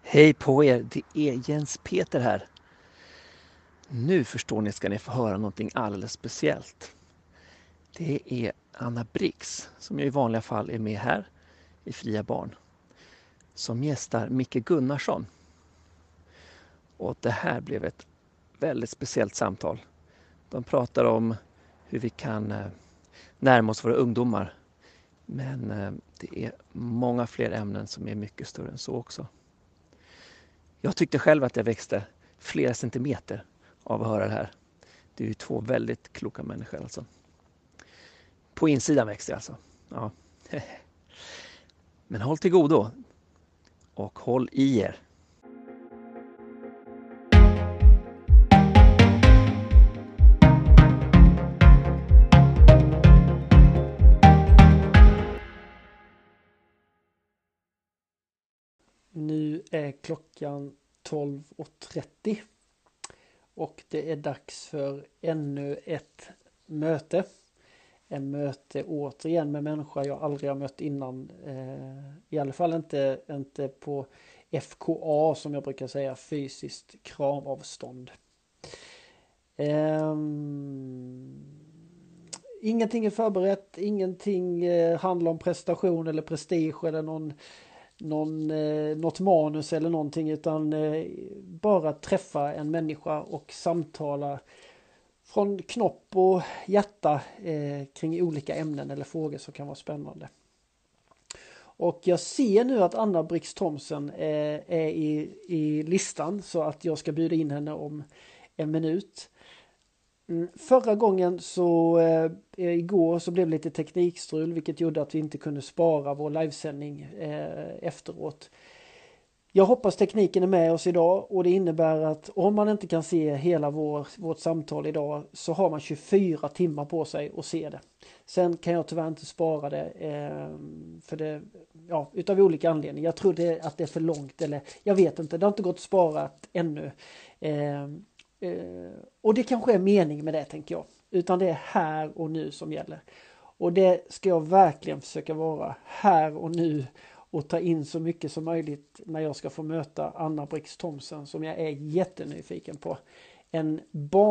Hej på er, det är Jens Peter här. Nu förstår ni ska ni få höra någonting alldeles speciellt. Det är Anna Brix, som jag i vanliga fall är med här i Fria Barn, som gästar Micke Gunnarsson. Och det här blev ett väldigt speciellt samtal. De pratar om hur vi kan närma oss våra ungdomar. Men det är många fler ämnen som är mycket större än så också. Jag tyckte själv att jag växte flera centimeter av att höra det här. Det är ju två väldigt kloka människor alltså. På insidan växte jag alltså. Ja. Men håll till godo. Och håll i er. Nu är klockan 12:30 och det är dags för ännu ett möte. En möte återigen med människor jag aldrig har mött innan. I alla fall inte på FKA, som jag brukar säga, fysiskt kramavstånd. Ingenting är förberett, ingenting handlar om prestation eller prestige eller något manus eller någonting, utan bara träffa en människa och samtala från knopp och hjärta kring olika ämnen eller frågor som kan vara spännande. Och jag ser nu att Anna Brix Thomsen är i listan, så att jag ska bjuda in henne om en minut. Förra gången igår så blev det lite teknikstrul, vilket gjorde att vi inte kunde spara vår livesändning efteråt. Jag hoppas tekniken är med oss idag, och det innebär att om man inte kan se hela vårt samtal idag så har man 24 timmar på sig att se det. Sen kan jag tyvärr inte spara det för det, utav olika anledningar. Jag tror att det är för långt, eller jag vet inte, det har inte gått att spara ännu. Och det kanske är mening med det, tänker jag. Utan det är här och nu som gäller. Och det ska jag verkligen försöka vara, här och nu, och ta in så mycket som möjligt när jag ska få möta Anna Brix Thomsen, som jag är jättenyfiken på. En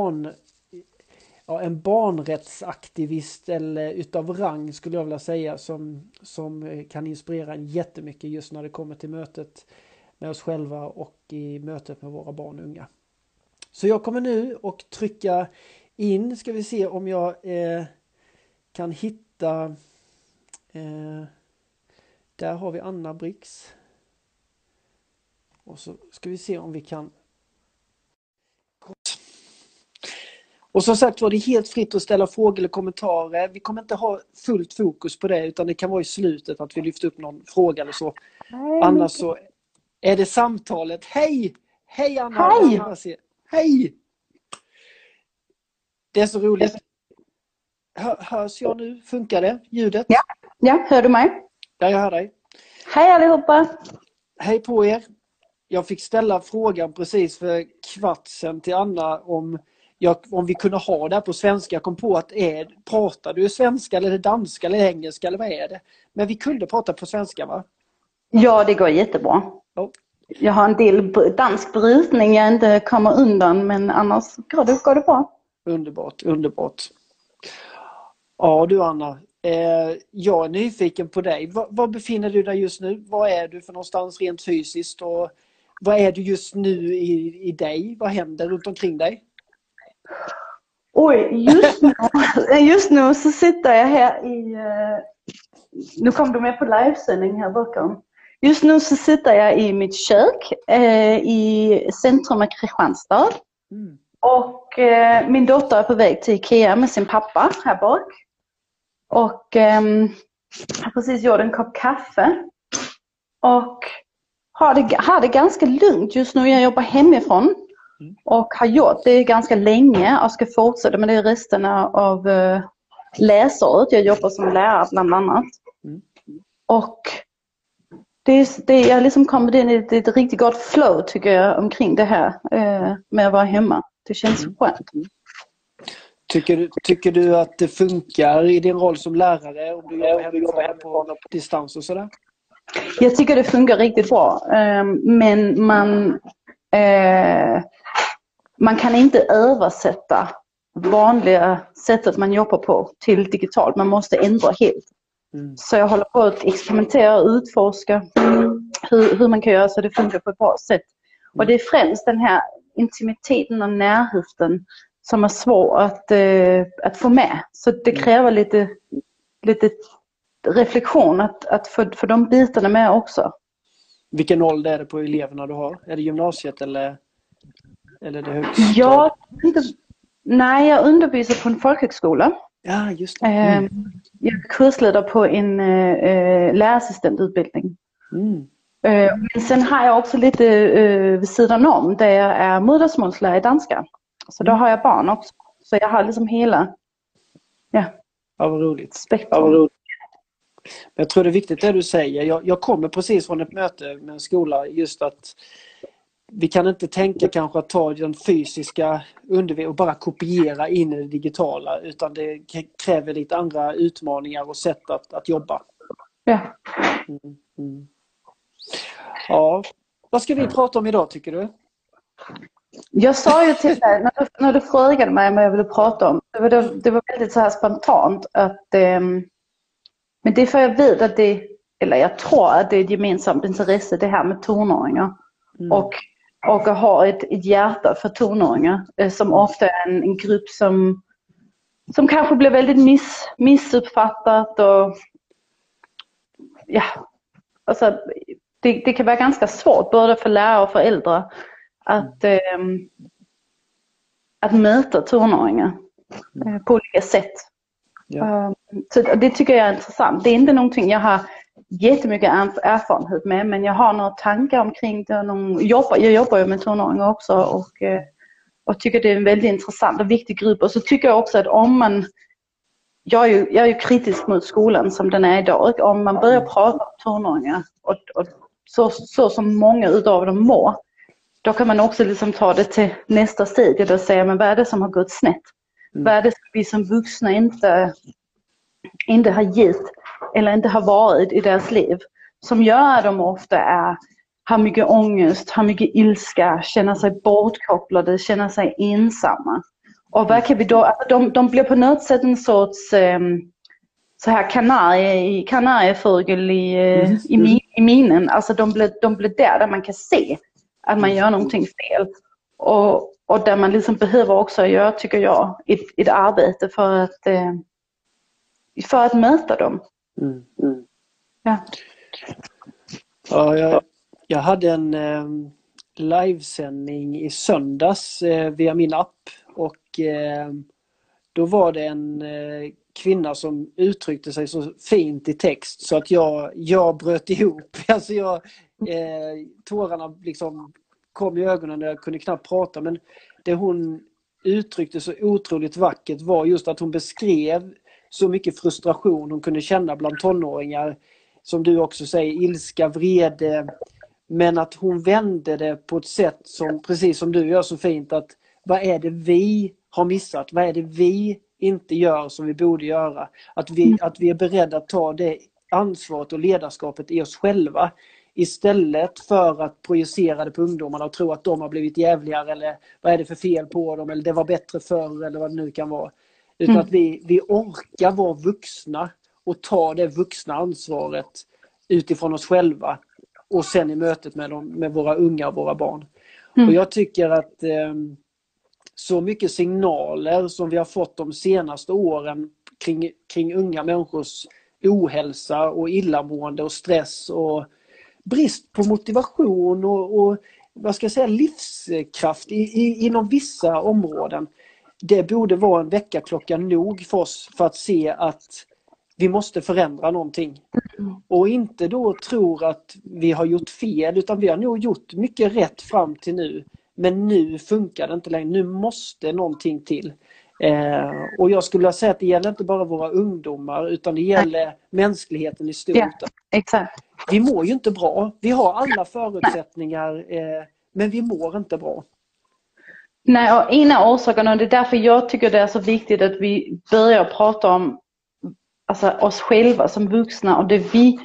barnrättsaktivist, eller utav rang skulle jag vilja säga, som kan inspirera en jättemycket just när det kommer till mötet med oss själva och i mötet med våra barn och unga. Så jag kommer nu och trycka in, ska vi se om jag kan hitta, där har vi Anna Brix. Och så ska vi se om vi kan. Och som sagt var det helt fritt att ställa frågor eller kommentarer. Vi kommer inte ha fullt fokus på det, utan det kan vara i slutet att vi lyfter upp någon fråga eller så. Annars så är det samtalet. Hej! Hej Anna! Hej! Hej! Det är så roligt. Hörs jag nu? Funkar det? Ljudet? Ja, hör du mig? Ja, jag hör dig. Hej allihopa! Hej på er! Jag fick ställa frågan precis för kvart sedan till Anna om vi kunde ha det här på svenska. Jag kom på att pratar du svenska eller danska eller engelska eller vad är det? Men vi kunde prata på svenska, va? Ja, det går jättebra. Oh. Jag har en del dansk brytning jag inte kommer undan, men annars går det bra. Underbart. Ja du Anna, jag är nyfiken på dig. Var befinner du dig just nu? Var är du för någonstans rent fysiskt? Och vad är du just nu i dig? Vad händer runt omkring dig? Oj, just nu så sitter jag här nu kom du med på livesändning här bakom. Just nu så sitter jag i mitt kök i centrum av Kristianstad. Och min dotter är på väg till Ikea med sin pappa här bak. Och har precis gjort en kopp kaffe. Och har det ganska lugnt just nu. Jag jobbar hemifrån. Och har gjort det ganska länge och ska fortsätta med det resten av läsåret. Jag jobbar som lärare bland annat. Och jag liksom kommit in i ett riktigt gott flow, tycker jag, omkring det här med att vara hemma. Det känns skönt. Tycker du att det funkar i din roll som lärare om du jobbar hemma på distans och sådär? Jag tycker det funkar riktigt bra. Men man kan inte översätta vanliga sättet man jobbar på till digitalt. Man måste ändra helt. Så jag håller på att experimentera och utforska hur man kan göra så det funkar på ett bra sätt. Och det är främst den här intimiteten och närheten som är svår att få med. Så det kräver lite reflektion att få de bitarna med också. Vilken ålder är det på eleverna du har? Är det gymnasiet eller det högstadiet? Jag undervisar på en folkhögskola. Ja, just det. Jag är kursledare på en lärarassistentutbildning. Men sen har jag också lite vid sidan om där jag är modersmålslärare i danska. Så då har jag barn också. Så jag har liksom hela vad roligt. spektrum. Jag tror det är viktigt det du säger. Jag kommer precis från ett möte med en skola, just att vi kan inte tänka kanske att ta den fysiska undervisningen och bara kopiera in i det digitala, utan det kräver lite andra utmaningar och sätt att jobba. Ja. Ja, vad ska vi prata om idag tycker du? Jag sa ju till dig när du frågade mig vad jag ville prata om. Det var väldigt så här spontant att men det är för jag vet att jag tror att det är ett gemensamt intresse det här med tonåringar. Och att ha ett hjärta för tonåringar som ofta är en grupp som kanske blir väldigt missuppfattat och alltså det kan vara ganska svårt både för lärare och föräldrar att möta tonåringar på olika sätt. Ja. Så det tycker jag är intressant. Det är inte någonting jag har jättemycket erfarenhet med, men jag har några tankar omkring det. Jag jobbar ju med tonåringar också och tycker det är en väldigt intressant och viktig grupp. Och så tycker jag också att jag är ju kritisk mot skolan som den är idag. Om man börjar prata om tonåringar och så som många utav dem mår, då kan man också liksom ta det till nästa steg och säga, men vad är det som har gått snett? Vad är det som vi som vuxna inte har gett eller inte har varit i deras liv som gör att de ofta har mycket ångest, har mycket ilska, känner sig bortkopplade, känner sig ensamma. Och vad kan vi då, alltså de blir på något sätt en sorts så här kanariefågel i minen. Alltså de blir där man kan se att man gör någonting fel. Och där man liksom behöver också göra, tycker jag, ett arbete för att möta dem. Ja. Ja, jag hade en livesändning i söndags via min app och då var det en kvinna som uttryckte sig så fint i text så att jag bröt ihop. Alltså tårarna liksom kom i ögonen när jag kunde knappt prata, men det hon uttryckte så otroligt vackert var just att hon beskrev så mycket frustration hon kunde känna bland tonåringar, som du också säger, ilska, vrede, men att hon vände det på ett sätt som, precis som du gör så fint, att vad är det vi har missat? Vad är det vi inte gör som vi borde göra? Att vi är beredda att ta det ansvaret och ledarskapet i oss själva istället för att projicera det på ungdomarna och tro att de har blivit jävligare eller vad är det för fel på dem eller det var bättre förr eller vad det nu kan vara. Utan att vi orkar vara vuxna och ta det vuxna ansvaret utifrån oss själva och sen i mötet med våra unga och våra barn. Och jag tycker att så mycket signaler som vi har fått de senaste åren kring unga människors ohälsa och illamående och stress och brist på motivation och vad ska jag säga, livskraft inom vissa områden. Det borde vara en väckarklocka nog för oss för att se att vi måste förändra någonting. Och inte då tror att vi har gjort fel, utan vi har nog gjort mycket rätt fram till nu. Men nu funkar det inte längre. Nu måste någonting till. Och jag skulle säga att det gäller inte bara våra ungdomar, utan det gäller mänskligheten i stort. Ja, exakt. Vi mår ju inte bra. Vi har alla förutsättningar, men vi mår inte bra. Nej, och en av orsakerna, och det är därför jag tycker det är så viktigt att vi börjar prata om oss själva som vuxna och det vi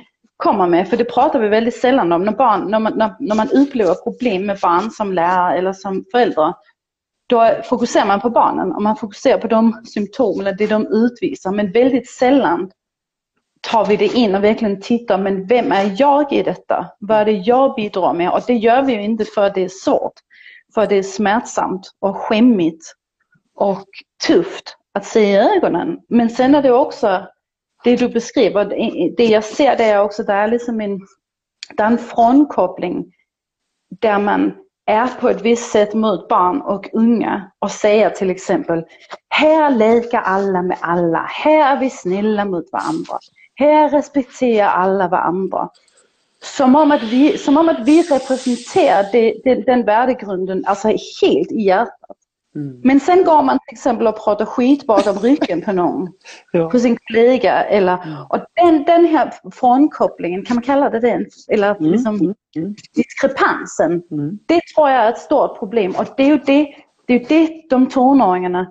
kommer med, för det pratar vi väldigt sällan om när man upplever problem med barn som lärare eller som föräldrar. Då fokuserar man på barnen och man fokuserar på de symptom eller det de utvisar, men väldigt sällan tar vi det in och verkligen tittar, men vem är jag i detta? Vad är det jag bidrar med? Och det gör vi ju inte för att det är svårt, för att det är smärtsamt och skämmigt och tufft att se i ögonen. Men sen är det också det du beskriver, det jag ser, det är också där är liksom en frånkoppling där man är på ett visst sätt mot barn och unga och säger till exempel, här leker alla med alla, här är vi snälla mot varandra, här respekterar alla varandra. Som om att vi representerar den värdegrunden, alltså helt i hjärtat. Men sen går man till exempel och pratar skit bakom ryggen på någon, på sin kollega, och den här frånkopplingen, kan man kalla det den, eller liksom diskrepansen, det tror jag är ett stort problem, och det är ju det de tonåringarna,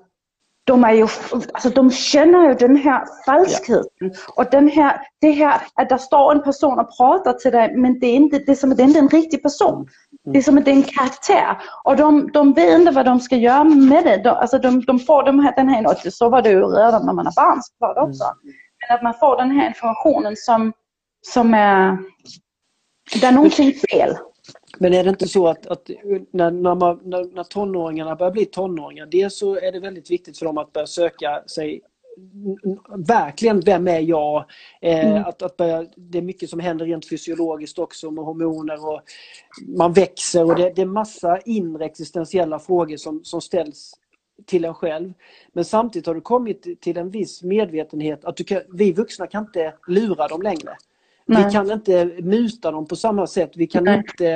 de känner ju den här falskheten och det här att där står en person och pratar till dig, men det är inte en riktig person. Det är som att det är en karaktär, och de vet inte vad de ska göra med det. De får den här, så var det ju redan när man är barn såklart också. Men att man får den här informationen som är där någonting fel. Men är det inte så att när tonåringarna börjar bli tonåringar, dels så är det väldigt viktigt för dem att börja söka sig verkligen, vem är jag? Det är mycket som händer rent fysiologiskt också med hormoner, och man växer, och det är massa inre existentiella frågor som ställs till en själv. Men samtidigt har du kommit till en viss medvetenhet att vi vuxna kan inte lura dem längre. Nej. Vi kan inte muta dem på samma sätt. Vi kan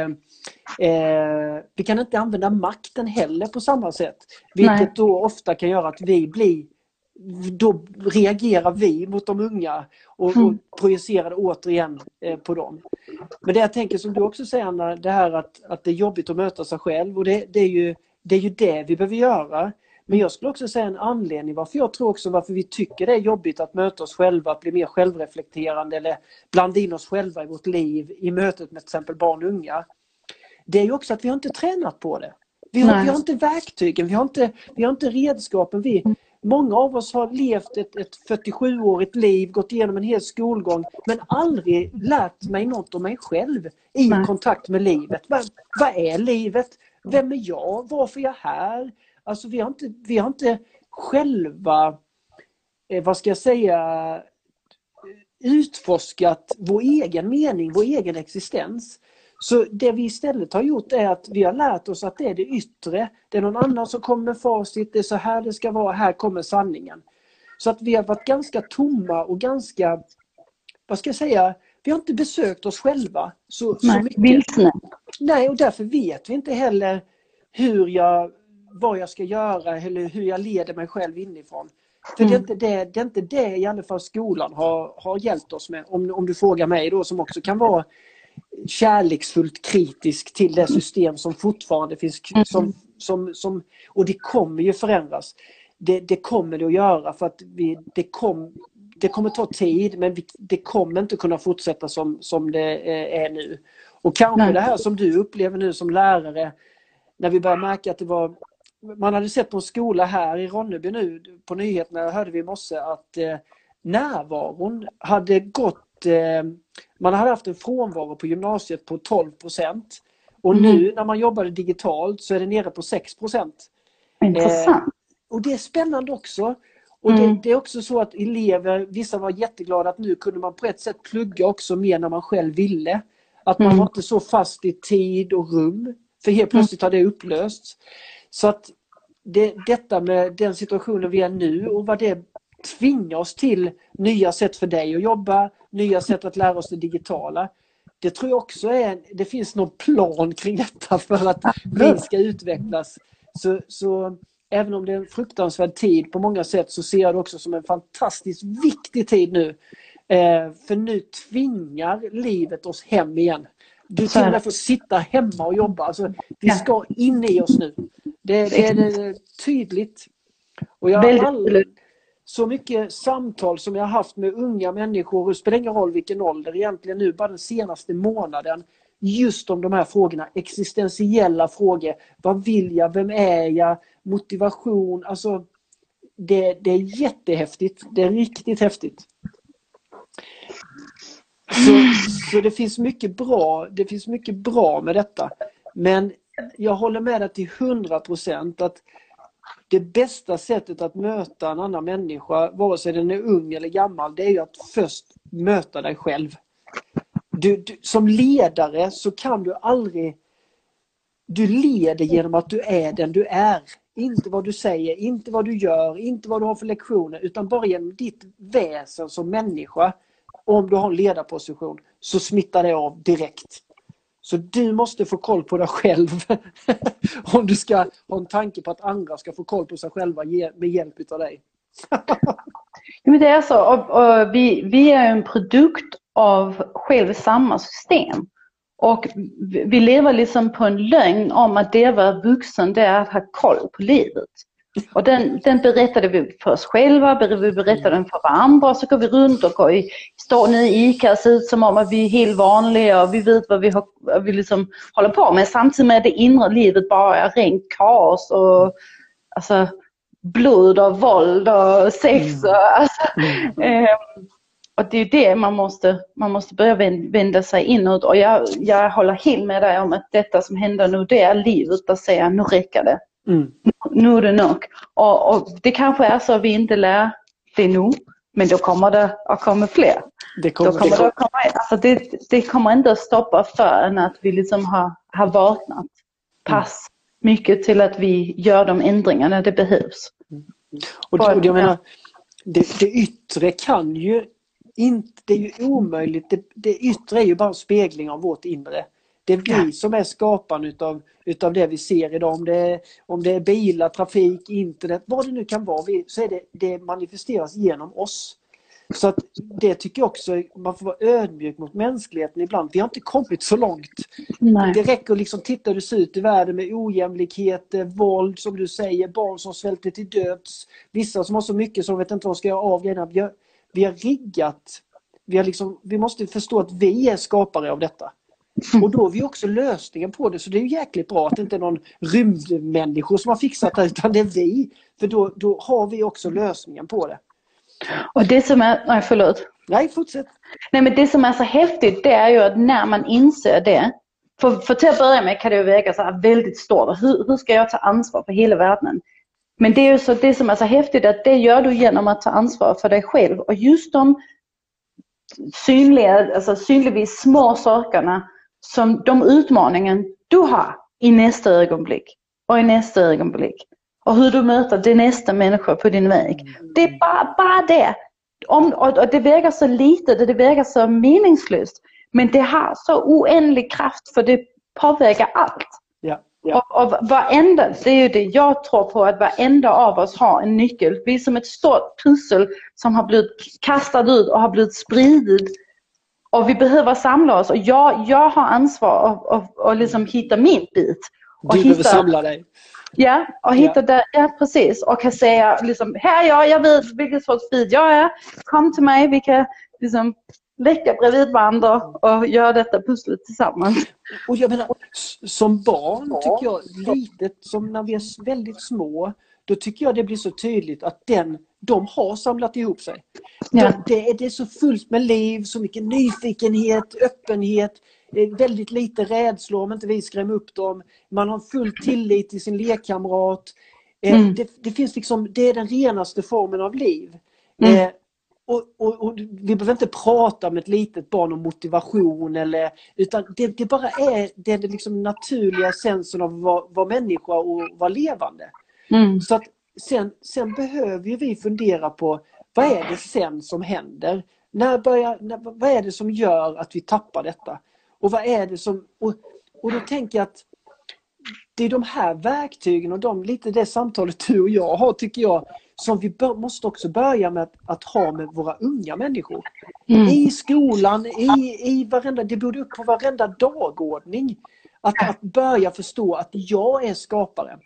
inte använda makten heller på samma sätt. Vilket då ofta kan göra att då reagerar vi mot de unga och projicerar det återigen på dem. Men det jag tänker, som du också säger, Anna, det här att det är jobbigt att möta sig själv, och det är ju det vi behöver göra. Men jag skulle också säga en anledning varför vi tycker det är jobbigt att möta oss själva, att bli mer självreflekterande eller blanda in oss själva i vårt liv i mötet med till exempel barn och unga. Det är ju också att vi har inte tränat på det. Vi har inte verktygen, vi har inte redskapen. Många av oss har levt ett 47-årigt liv, gått igenom en hel skolgång, men aldrig lärt mig något om mig själv i kontakt med livet. Vad är livet? Vem är jag? Varför är jag här? Alltså vi har inte själva, utforskat vår egen mening, vår egen existens. Så det vi istället har gjort är att vi har lärt oss att det är det yttre. Det är någon annan som kommer med facit. Det är så här det ska vara. Här kommer sanningen. Så att vi har varit ganska tomma och ganska, vi har inte besökt oss själva så mycket. Nej, och därför vet vi inte heller vad jag ska göra eller hur jag leder mig själv inifrån. För det är inte det i alla fall skolan har hjälpt oss med. Om du frågar mig då, som också kan vara kärleksfullt kritisk till det system som fortfarande finns, och det kommer ju förändras. Det kommer det att göra, för att det kommer ta tid, men det kommer inte kunna fortsätta som det är nu. Och kanske det här som du upplever nu som lärare, när vi börjar märka att man hade sett på en skola här i Ronneby nu, på nyheterna hörde vi i morse att närvaron hade gått, man hade haft en frånvaro på gymnasiet på 12%, och nu när man jobbade digitalt så är det nere på 6%. Och det är spännande också. Och det är också så att elever, vissa var jätteglada att nu kunde man på ett sätt plugga också mer när man själv ville. Att man var inte så fast i tid och rum, för helt plötsligt har det upplösts. Så att detta med den situationen vi är nu och vad det tvingar oss till, nya sätt för dig att jobba, nya sätt att lära oss det digitala. Det tror jag också det finns någon plan kring detta för att vi ska utvecklas. Så även om det är en fruktansvärd tid på många sätt, så ser jag det också som en fantastiskt viktig tid nu. För nu tvingar livet oss hem igen. Du till och med får sitta hemma och jobba. Alltså, vi ska in i oss nu. Det är tydligt. Och så mycket samtal som jag har haft med unga människor, det spelar ingen roll vilken ålder, egentligen nu bara den senaste månaden, just om de här frågorna, existentiella frågor. Vad vill jag? Vem är jag? Motivation. Alltså, det är jättehäftigt. Det är riktigt häftigt. Så det finns mycket bra. Det finns mycket bra med detta. Men jag håller med dig till 100% att det bästa sättet att möta en annan människa, vare sig den är ung eller gammal, det är ju att först möta dig själv. Du, som ledare så kan du aldrig... Du leder genom att du är den du är. Inte vad du säger, inte vad du gör, inte vad du har för lektioner, utan bara genom ditt väsen som människa. Om du har en ledarposition så smittar det av direkt. Så du måste få koll på dig själv om du ska ha en tanke på att andra ska få koll på sig själva med hjälp av dig. Men det är så, och vi är en produkt av själv samma system. Och vi lever liksom på en lögn om att det att vara vuxen, det är att ha koll på livet. Och den berättade vi för oss själva, vi berättade den för varandra, så går vi runt och står nu i ICA, ser ut som om att vi är helt vanliga och vi vet vad vi liksom håller på med. Samtidigt med det inre livet bara är rent kaos och alltså, blod och våld och sex. Och, alltså, och det är det man måste börja vända sig inåt. Och jag håller helt med dig om att detta som händer nu, det är livet att säga nu räcker det. Nu är det nog. Och det kanske är så att vi inte lär det nu, men då kommer det att komma fler. Det kommer inte att stoppa förrän att vi liksom har vaknat pass mycket till att vi gör de ändringarna det behövs. Och jag menar, det yttre kan ju inte, det är ju omöjligt. Det yttre är ju bara en spegling av vårt inre. Det är vi som är skaparen utav det vi ser idag. Om det är bilar, trafik, internet, vad det nu kan vara, så är det manifesteras genom oss. Så att det tycker jag också, man får vara ödmjuk mot mänskligheten ibland. Vi har inte kommit så långt. Nej. Det räcker liksom, titta hur det ser ut i världen med ojämlikhet, våld som du säger, barn som svälter till döds. Vissa som har så mycket som vet inte vad ska göra av grejerna. Vi har riggat. Vi måste förstå att vi är skapare av detta. Och då har vi också lösningen på det. Så det är ju jäkligt bra att det inte är någon rymdmänniskor som har fixat det, utan det är vi. För då har vi också lösningen på det. Och det som är... Nej, förlåt. Nej, fortsätt. Nej, men det som är så häftigt, det är ju att när man inser det, för till att börja med kan det ju väga så här väldigt stort. Hur ska jag ta ansvar för hela världen? Men det är ju så, det som är så häftigt, att det gör du genom att ta ansvar för dig själv. Och just de synligtvis små sakerna, som de utmaningen du har i nästa ögonblick och i nästa ögonblick. Och hur du möter det nästa människa på din väg. Det är bara det. Och det väger så lite, det väger så meningslöst. Men det har så oändlig kraft, för det påverkar allt. Ja. Och varenda, det är ju det jag tror på, att varenda av oss har en nyckel. Vi är som ett stort pussel som har blivit kastat ut och har blivit spridit. Och vi behöver samla oss. Och jag har ansvar att liksom hitta min bit. Du behöver samla dig. Ja, och hitta där, ja precis. Och kan säga liksom, här jag vet vilken sorts bit jag är. Kom till mig, vi kan liksom lägga bredvid varandra och göra detta pusslet tillsammans. Och jag menar, som barn tycker jag, litet, som när vi är väldigt små, då tycker jag det blir så tydligt att de har samlat ihop sig. Ja. Det är så fullt med liv, så mycket nyfikenhet, öppenhet, väldigt lite rädslor om inte vi skrämmer upp dem. Man har full tillit till sin lekkamrat. Det finns liksom, det är den renaste formen av liv. Och vi behöver inte prata med ett litet barn om motivation, utan det bara är det liksom naturliga essensen av att vara människa och vara levande. Så att sen behöver vi fundera på, vad är det sen som händer? Vad är det som gör att vi tappar detta? Och vad är det som... Och då tänker jag att det är de här verktygen och lite det samtalet du och jag har, tycker jag, som vi måste också börja med att ha med våra unga människor. I skolan, i varenda, det borde upp på varenda dagordning. Att börja förstå att jag är skapare.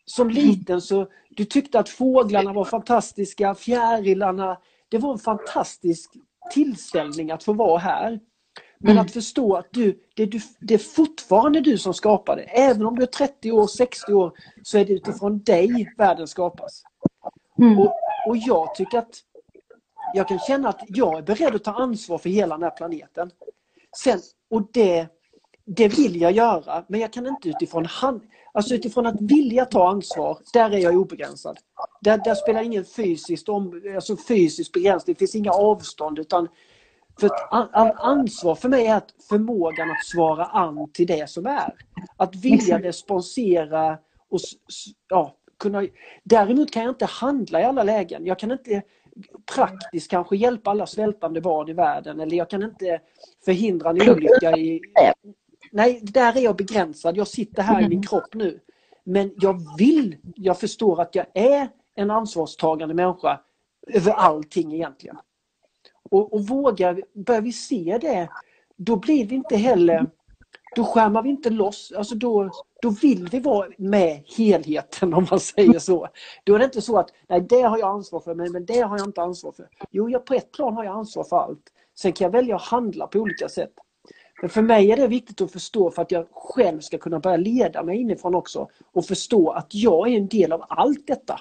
som liten så du tyckte att fåglarna var fantastiska, fjärilarna, det var en fantastisk tillställning att få vara här. Men att förstå att det är fortfarande du som skapar det. Även om du är 30 år, 60 år, så är det utifrån dig världen skapas. Och jag tycker att jag kan känna att jag är beredd att ta ansvar för hela den här planeten. Sen, och det vill jag göra, men jag kan inte utifrån att vilja ta ansvar, där är jag obegränsad. Där spelar ingen fysisk begränsning, det finns inga avstånd, utan för ansvar för mig är att förmågan att svara an till det som är. Att vilja responsera och kunna. Däremot kan jag inte handla i alla lägen. Jag kan inte praktiskt kanske hjälpa alla svältande barn i världen, eller jag kan inte förhindra en olycka Nej, där är jag begränsad. Jag sitter här i min kropp nu. Men jag förstår att jag är en ansvarstagande människa över allting egentligen. Och börjar vi se det, då blir vi inte heller, då skärmar vi inte loss. Alltså då vill vi vara med helheten, om man säger så. Då är det inte så att nej, det har jag ansvar för, men det har jag inte ansvar för. Jo, på ett plan har jag ansvar för allt. Sen kan jag välja att handla på olika sätt. Men för mig är det viktigt att förstå, för att jag själv ska kunna börja leda mig inifrån också. Och förstå att jag är en del av allt detta.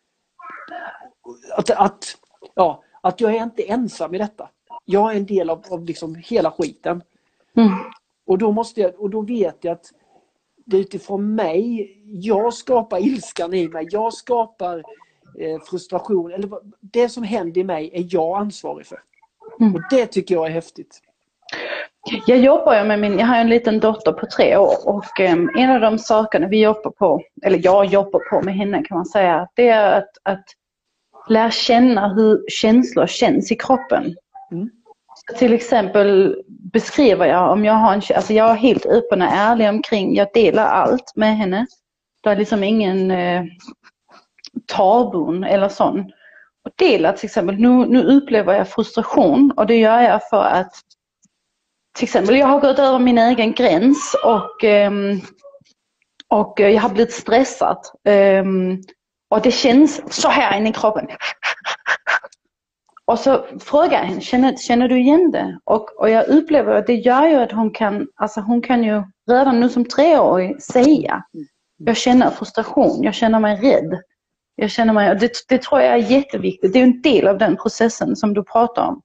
Att jag är inte ensam i detta. Jag är en del av liksom hela skiten. Och då vet jag att det utifrån mig, jag skapar ilskan i mig. Jag skapar frustration. Eller det som händer i mig är jag ansvarig för. Och det tycker jag är häftigt. Jag jobbar jag har en liten dotter på 3 år, och en av de sakerna vi jobbar på, eller jag jobbar på med henne kan man säga, det är att lära känna hur känslor känns i kroppen. Till exempel beskriver jag om jag har jag är helt öppen och ärlig omkring, jag delar allt med henne. Det är liksom ingen tabun eller sån. Och dela till exempel, nu upplever jag frustration, och det gör jag för att till exempel jag har gått över min egen gräns och jag har blivit stressad. Och det känns så här inne i kroppen. Och så frågar jag henne, känner du igen det? Och jag upplever att det gör ju att hon kan ju redan nu som 3-årig säga, jag känner frustration, jag känner mig rädd. Det tror jag är jätteviktigt. Det är en del av den processen som du pratar om.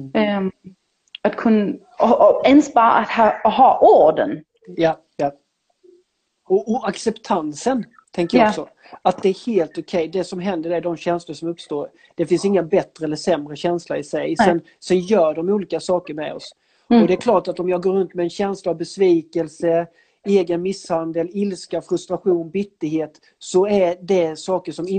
Att kunna, och ens bara att ha orden. Ja. Och acceptansen, tänker jag också. Att det är helt okej. Det som händer är de känslor som uppstår. Det finns inga bättre eller sämre känsla i sig. Sen gör de olika saker med oss. Och det är klart att om jag går runt med en känsla av besvikelse, egen misshandel, ilska, frustration, bitterhet, så är det saker som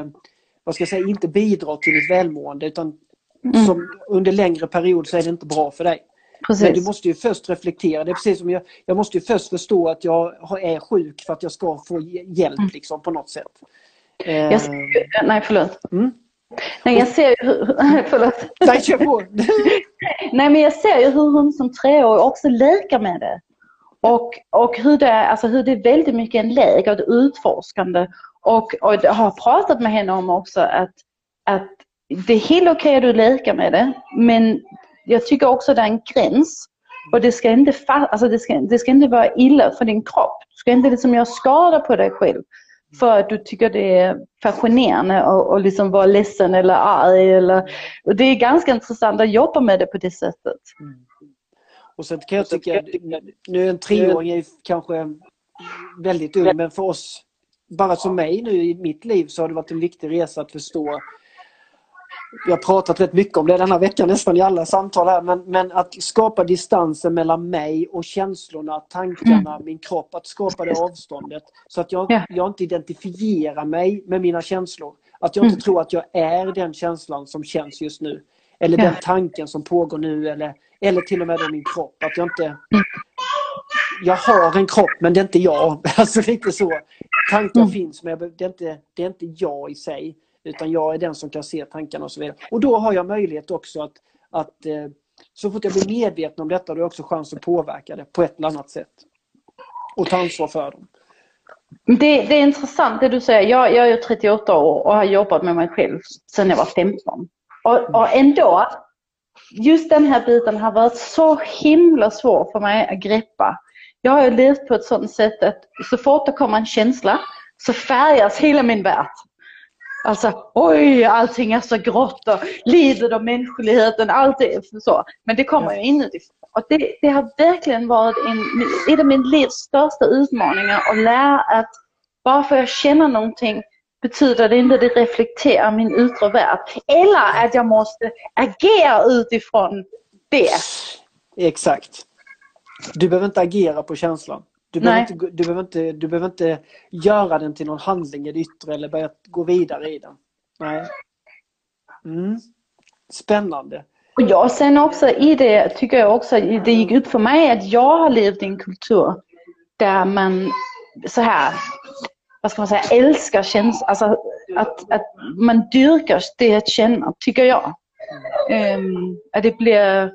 inte bidrar till ett välmående, utan som under längre period så är det inte bra för dig. Precis. Men du måste ju först reflektera. Det är precis som jag måste ju först förstå att jag är sjuk för att jag ska få hjälp liksom, på något sätt. Förlåt. Nej, jag ser ju förlåt. Nej, kör på. Nej, men jag ser ju hur hon som 3-årig också leker med det. Och hur det är väldigt mycket en lek och utforskande. Och jag har pratat med henne om också att det är helt okej att du leker med det, men jag tycker också att det är en gräns. Och det ska inte vara illa för din kropp. Du ska inte liksom göra skada på dig själv för att du tycker det är fascinerande och liksom vara ledsen eller arg. Och det är ganska intressant att jobba med det på det sättet. Och sen kan jag tycka, nu en 3-åring är kanske väldigt ung, men för oss, bara som mig nu i mitt liv, så har det varit en viktig resa att förstå. Jag har pratat rätt mycket om det den här veckan, nästan i alla samtal här, men att skapa distansen mellan mig och känslorna, tankarna, min kropp, att skapa det avståndet så att jag inte identifierar mig med mina känslor. Att jag inte tror att jag är den känslan som känns just nu, eller den tanken som pågår nu, eller till och med min kropp. Att jag har en kropp, men det är inte jag. Alltså lite så. Tankar finns, men det är inte jag i sig. Utan jag är den som kan se tankarna och så vidare. Och då har jag möjlighet också att så fort jag blir medveten om detta, då har jag också chans att påverka det på ett eller annat sätt. Och ta ansvar för dem. Det är intressant det du säger. Jag är ju 38 år och har jobbat med mig själv sedan jag var 15. Och ändå, just den här biten har varit så himla svår för mig att greppa. Jag har ju levt på ett sådant sätt att så fort det kommer en känsla så färgas hela min värld. Alltså, oj, allting är så grått och livet och mänskligheten, allt är så. Men det kommer ju inutifrån. Och det har verkligen varit en av min livs största utmaningar att lära att bara för jag känner någonting betyder det inte att det reflekterar min yttre värld. Eller att jag måste agera utifrån det. Exakt. Du behöver inte agera på känslan. Du behöver inte göra den till någon handling i det yttre eller börja gå vidare i den. Nej. Spännande. Och jag sen också i det tycker jag också det gick upp för mig att jag har levt i en kultur där man så här, vad ska man säga, älskar känslor, alltså att man dyrkar det att känna, tycker jag. Att det blir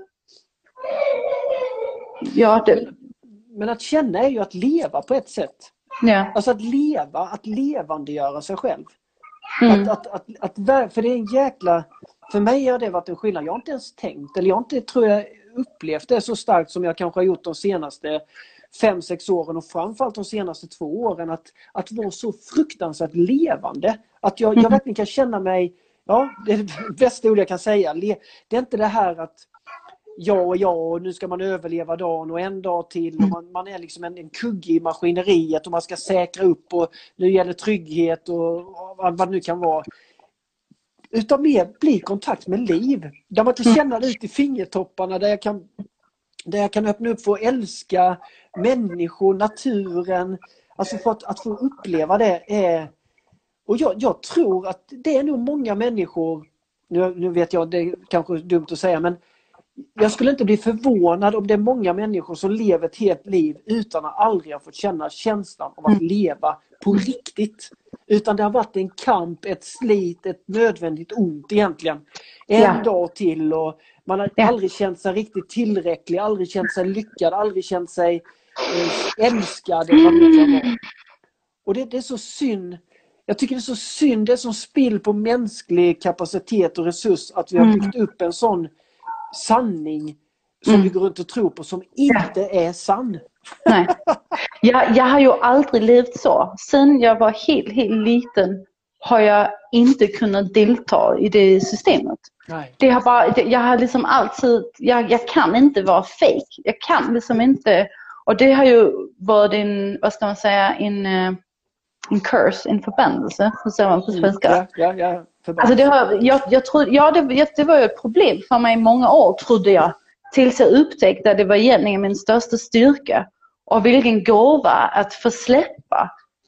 Men att känna är ju att leva på ett sätt. Ja. Alltså att levandegöra sig själv. För det är en jäkla... För mig har det varit en skillnad. Jag har inte ens tänkt, eller jag har inte, tror jag, upplevt det så starkt som jag kanske har gjort de senaste 5-6 åren och framförallt de senaste 2 åren. Att vara så fruktansvärt levande. Att jag verkligen kan känna mig... Ja, det är det bästa ord jag kan säga. Det är inte det här att och nu ska man överleva dagen och en dag till och man är liksom en kugge i maskineriet och man ska säkra upp och nu gäller trygghet och vad det nu kan vara. Utan mer bli kontakt med liv. Där man kan känna det ut i fingertopparna, där jag kan öppna upp för att älska människor, naturen. Alltså för att få uppleva det är... Och jag tror att det är nog många människor, nu vet jag, det är kanske dumt att säga, men jag skulle inte bli förvånad om det är många människor som lever ett helt liv utan att aldrig ha fått känna känslan av att leva på riktigt. Utan det har varit en kamp, ett slit, ett nödvändigt ont egentligen. En dag till och man har aldrig känt sig riktigt tillräcklig, aldrig känt sig lyckad, aldrig känt sig älskad. Och det är så synd. Jag tycker det är så synd, det är som spill på mänsklig kapacitet och resurs att vi har byggt upp en sån sanning som vi går runt och tror på som inte är sann. Nej. Jag har ju aldrig levt så. Sen jag var helt liten har jag inte kunnat delta i det systemet. Nej. Jag har liksom alltid, jag kan inte vara fake. Jag kan liksom inte, och det har ju varit en, vad ska man säga, en curse, en förbannelse, hur säger man på svenska? Ja. Alltså det var ju ett problem för mig i många år, trodde jag. Tills jag upptäckte att det var egentligen min största styrka. Och vilken gåva att få släppa.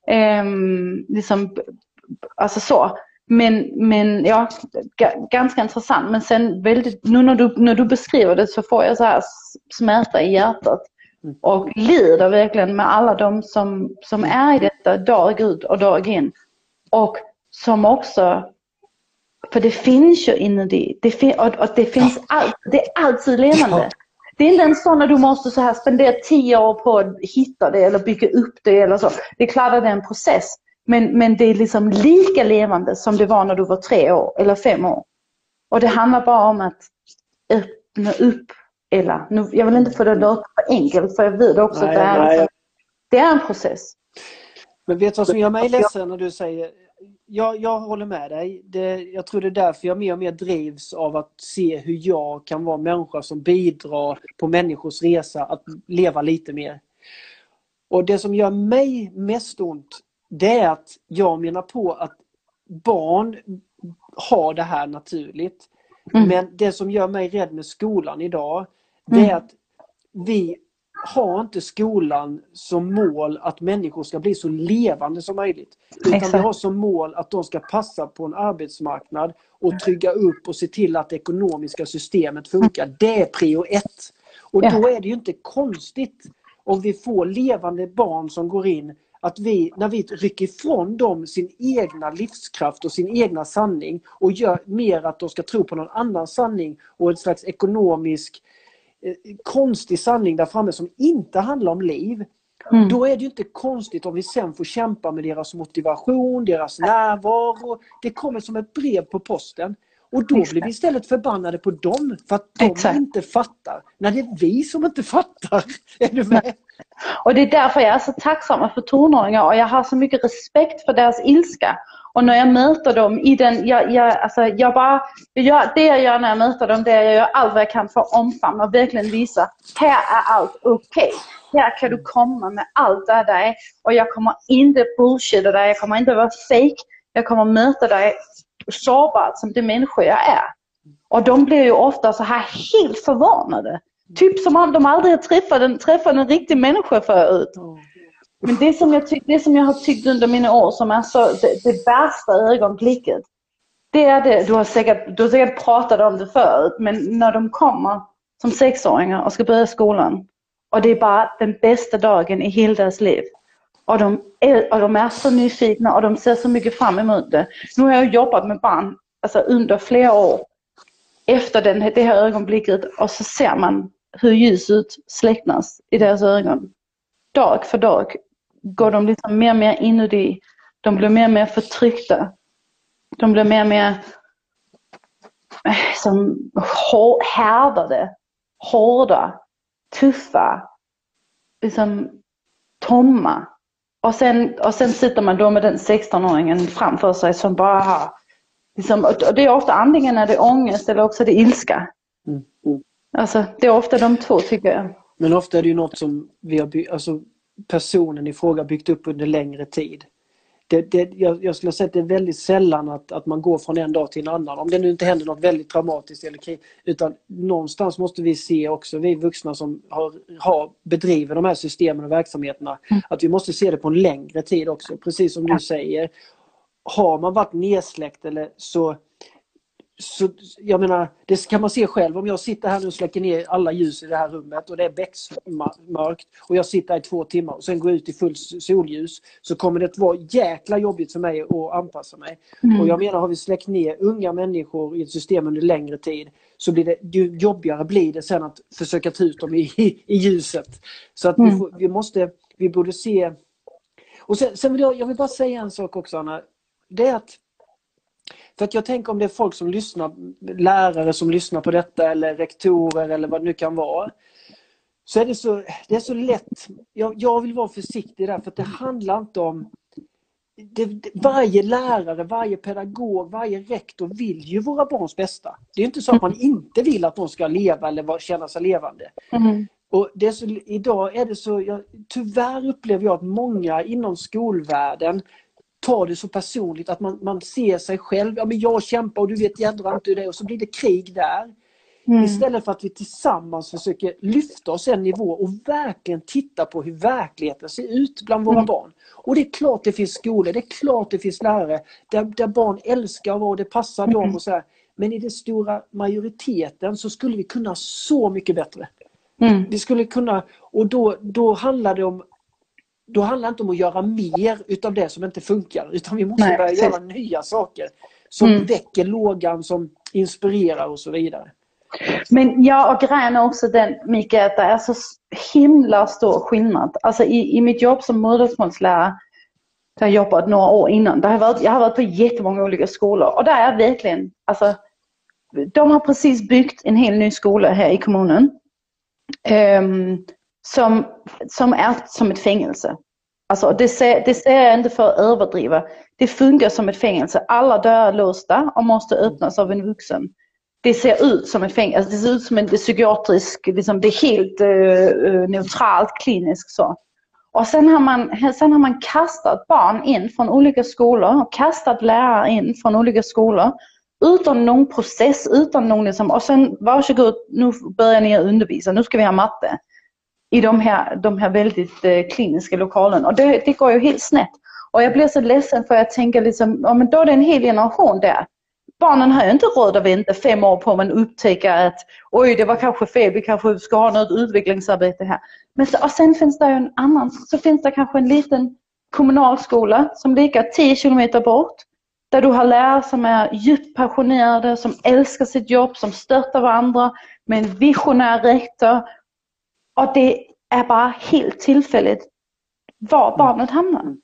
Liksom, alltså så. Men ja, ganska intressant. Men sen väldigt, nu när du beskriver det så får jag så här smärta i hjärtat. Och lider verkligen med alla de som är i detta dag ut och dag in. Och som också, för det finns ju inuti, det finns det är alltid levande. Ja. Det är inte en sån att du måste så här spendera 10 år på att hitta det eller bygga upp det eller så. Det är klart att det är en process. Men det är liksom lika levande som det var när du var 3 år eller 5 år. Och det handlar bara om att öppna upp. Eller, jag vill inte få det att låta för enkelt, för jag vet också att det är en process. Men vet du vad som gör mig ledsen när du säger... Jag håller med dig. Jag tror det är därför jag mer och mer drivs av att se hur jag kan vara människa som bidrar på människors resa att leva lite mer. Och det som gör mig mest ont, det är att jag menar på att barn har det här naturligt. Men det som gör mig rädd med skolan idag, det är att vi har inte skolan som mål att människor ska bli så levande som möjligt. Utan vi har som mål att de ska passa på en arbetsmarknad och trygga upp och se till att det ekonomiska systemet funkar. Det är prio 1. Och då är det ju inte konstigt om vi får levande barn som går in, att när vi rycker ifrån dem sin egna livskraft och sin egna sanning och gör mer att de ska tro på någon annan sanning och en slags ekonomisk konstig sanning där framme som inte handlar om liv. Då är det ju inte konstigt om vi sen får kämpa med deras motivation, deras närvaro. Det kommer som ett brev på posten. Och då blir vi istället förbannade på dem för att de inte fattar. När det är vi som inte fattar. Är du med? Och det är därför jag är så tacksam för tonåringar och jag har så mycket respekt för deras ilska. Och när jag möter dem i den, det jag gör när jag möter dem, det är jag gör allt vad jag kan för att omfamna och verkligen visa, här är allt okej. Här kan du komma med allt där dig och jag kommer inte bullshitta dig, jag kommer inte vara fake, jag kommer möta dig sårbart som det människa jag är. Och de blir ju ofta så här helt förvånade. Typ som om de aldrig har träffat en riktig människa förut. Men det som jag har tyckt under mina år som är så det värsta ögonblicket, det är det, du har säkert pratat om det förut, men när de kommer som 6-åringar och ska börja skolan och det är bara den bästa dagen i hela deras liv. Och de är så nyfikna och de ser så mycket fram emot det. Nu har jag jobbat med barn under flera år efter det här ögonblicket och så ser man hur ljuset släcknas i deras ögon. Dag för dag går de liksom mer och mer inuti. De blir mer och mer förtryckta. De blir mer och mer som härdade, hårda, tuffa, liksom tomma. Och sen sitter man då med den 16-åringen framför sig som bara har liksom, och det är ofta antingen är det ångest eller också det ilska. Alltså det är ofta de två tycker jag. Men ofta är det ju något som vi har personen i fråga byggt upp under längre tid. Jag skulle säga att det är väldigt sällan att man går från en dag till en annan. Om det nu inte händer något väldigt traumatiskt eller krig. Utan någonstans måste vi se också, vi vuxna som bedriver de här systemen och verksamheterna. Att vi måste se det på en längre tid också. Precis som du säger. Har man varit nedsläckt eller så jag menar, det kan man se själv. Om jag sitter här nu och släcker ner alla ljus i det här rummet och det är becksmörkt och jag sitter här i 2 timmar och sen går ut i full solljus, så kommer det att vara jäkla jobbigt för mig att anpassa mig. Och jag menar, har vi släckt ner unga människor i ett system under längre tid, så blir det jobbigare blir det sen att försöka ta ut dem i ljuset. Så att vi borde se. Och sen vill jag vill bara säga en sak också, Anna. Det är att för att jag tänker om det är folk som lyssnar, lärare som lyssnar på detta eller rektorer eller vad det nu kan vara, så är det är så lätt. Jag vill vara försiktig där, för att det handlar inte om varje lärare, varje pedagog, varje rektor vill ju våra barns bästa. Det är inte så att man inte vill att de ska leva eller känna sig levande. Och idag är det så, tyvärr upplever jag att många inom skolvärlden tar det så personligt att man ser sig själv. Ja, men jag kämpar och du vet jädra inte det. Och så blir det krig där. Istället för att vi tillsammans försöker lyfta oss en nivå och verkligen titta på hur verkligheten ser ut bland våra barn. Och det är klart det finns skolor, det är klart det finns lärare där barn älskar och det passar dem och så här. Men i den stora majoriteten så skulle vi kunna så mycket bättre. Vi skulle kunna, och då handlar det om. Då handlar det inte om att göra mer utav det som inte funkar, utan vi måste börja göra nya saker som väcker lågan, som inspirerar och så vidare. Men och grejen är också den, Mikael, att det är så himla stor skillnad. Alltså i mitt jobb som modersmålslärare, där jag jobbat några år innan, jag har varit på jättemånga olika skolor, och där är verkligen, alltså de har precis byggt en helt ny skola här i kommunen. Som är som ett fängelse. Alltså det ser jag inte för att överdriva. Det funkar som ett fängelse. Alla dörrar är låsta och måste öppnas av en vuxen. Det ser ut som ett fängelse. Alltså det ser ut som en psykiatrisk, liksom, det är helt neutralt, kliniskt så. Och sen har man kastat barn in från olika skolor och kastat lärare in från olika skolor utan någon process, utan någon liksom, och sen varsågod, nu börjar ni att undervisa, nu ska vi ha matte i de här väldigt kliniska lokalerna. Och det går ju helt snett. Och jag blir så ledsen, för jag tänker liksom, ja, men då är det en hel generation där. Barnen har ju inte råd att vänta 5 år på att man upptäcker att oj, det var kanske fel, vi kanske ska ha något utvecklingsarbete här. Men och sen finns det ju så finns det kanske en liten kommunalskola som ligger 10 kilometer bort. Där du har lärare som är djupt passionerade, som älskar sitt jobb, som stöttar varandra med en visionär rektor. Och det är bara helt tillfälligt var barnet hamnar.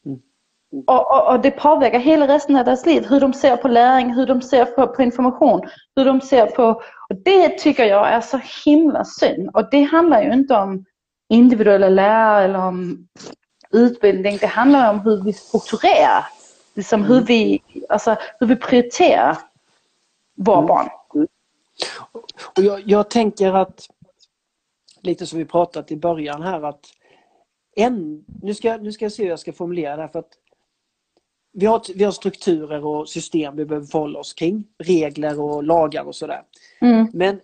Och det påverkar hela resten av deras liv. Hur de ser på läring, hur de ser på information, hur de ser på... Och det tycker jag är så himla synd. Och det handlar ju inte om individuella lärare eller om utbildning. Det handlar om hur vi strukturerar. Liksom hur vi prioriterar våra barn. Och jag tänker att, lite som vi pratat i början här, att nu ska jag se hur jag ska formulera det här, för att vi har strukturer och system vi behöver förhålla oss kring, regler och lagar och sådär. Men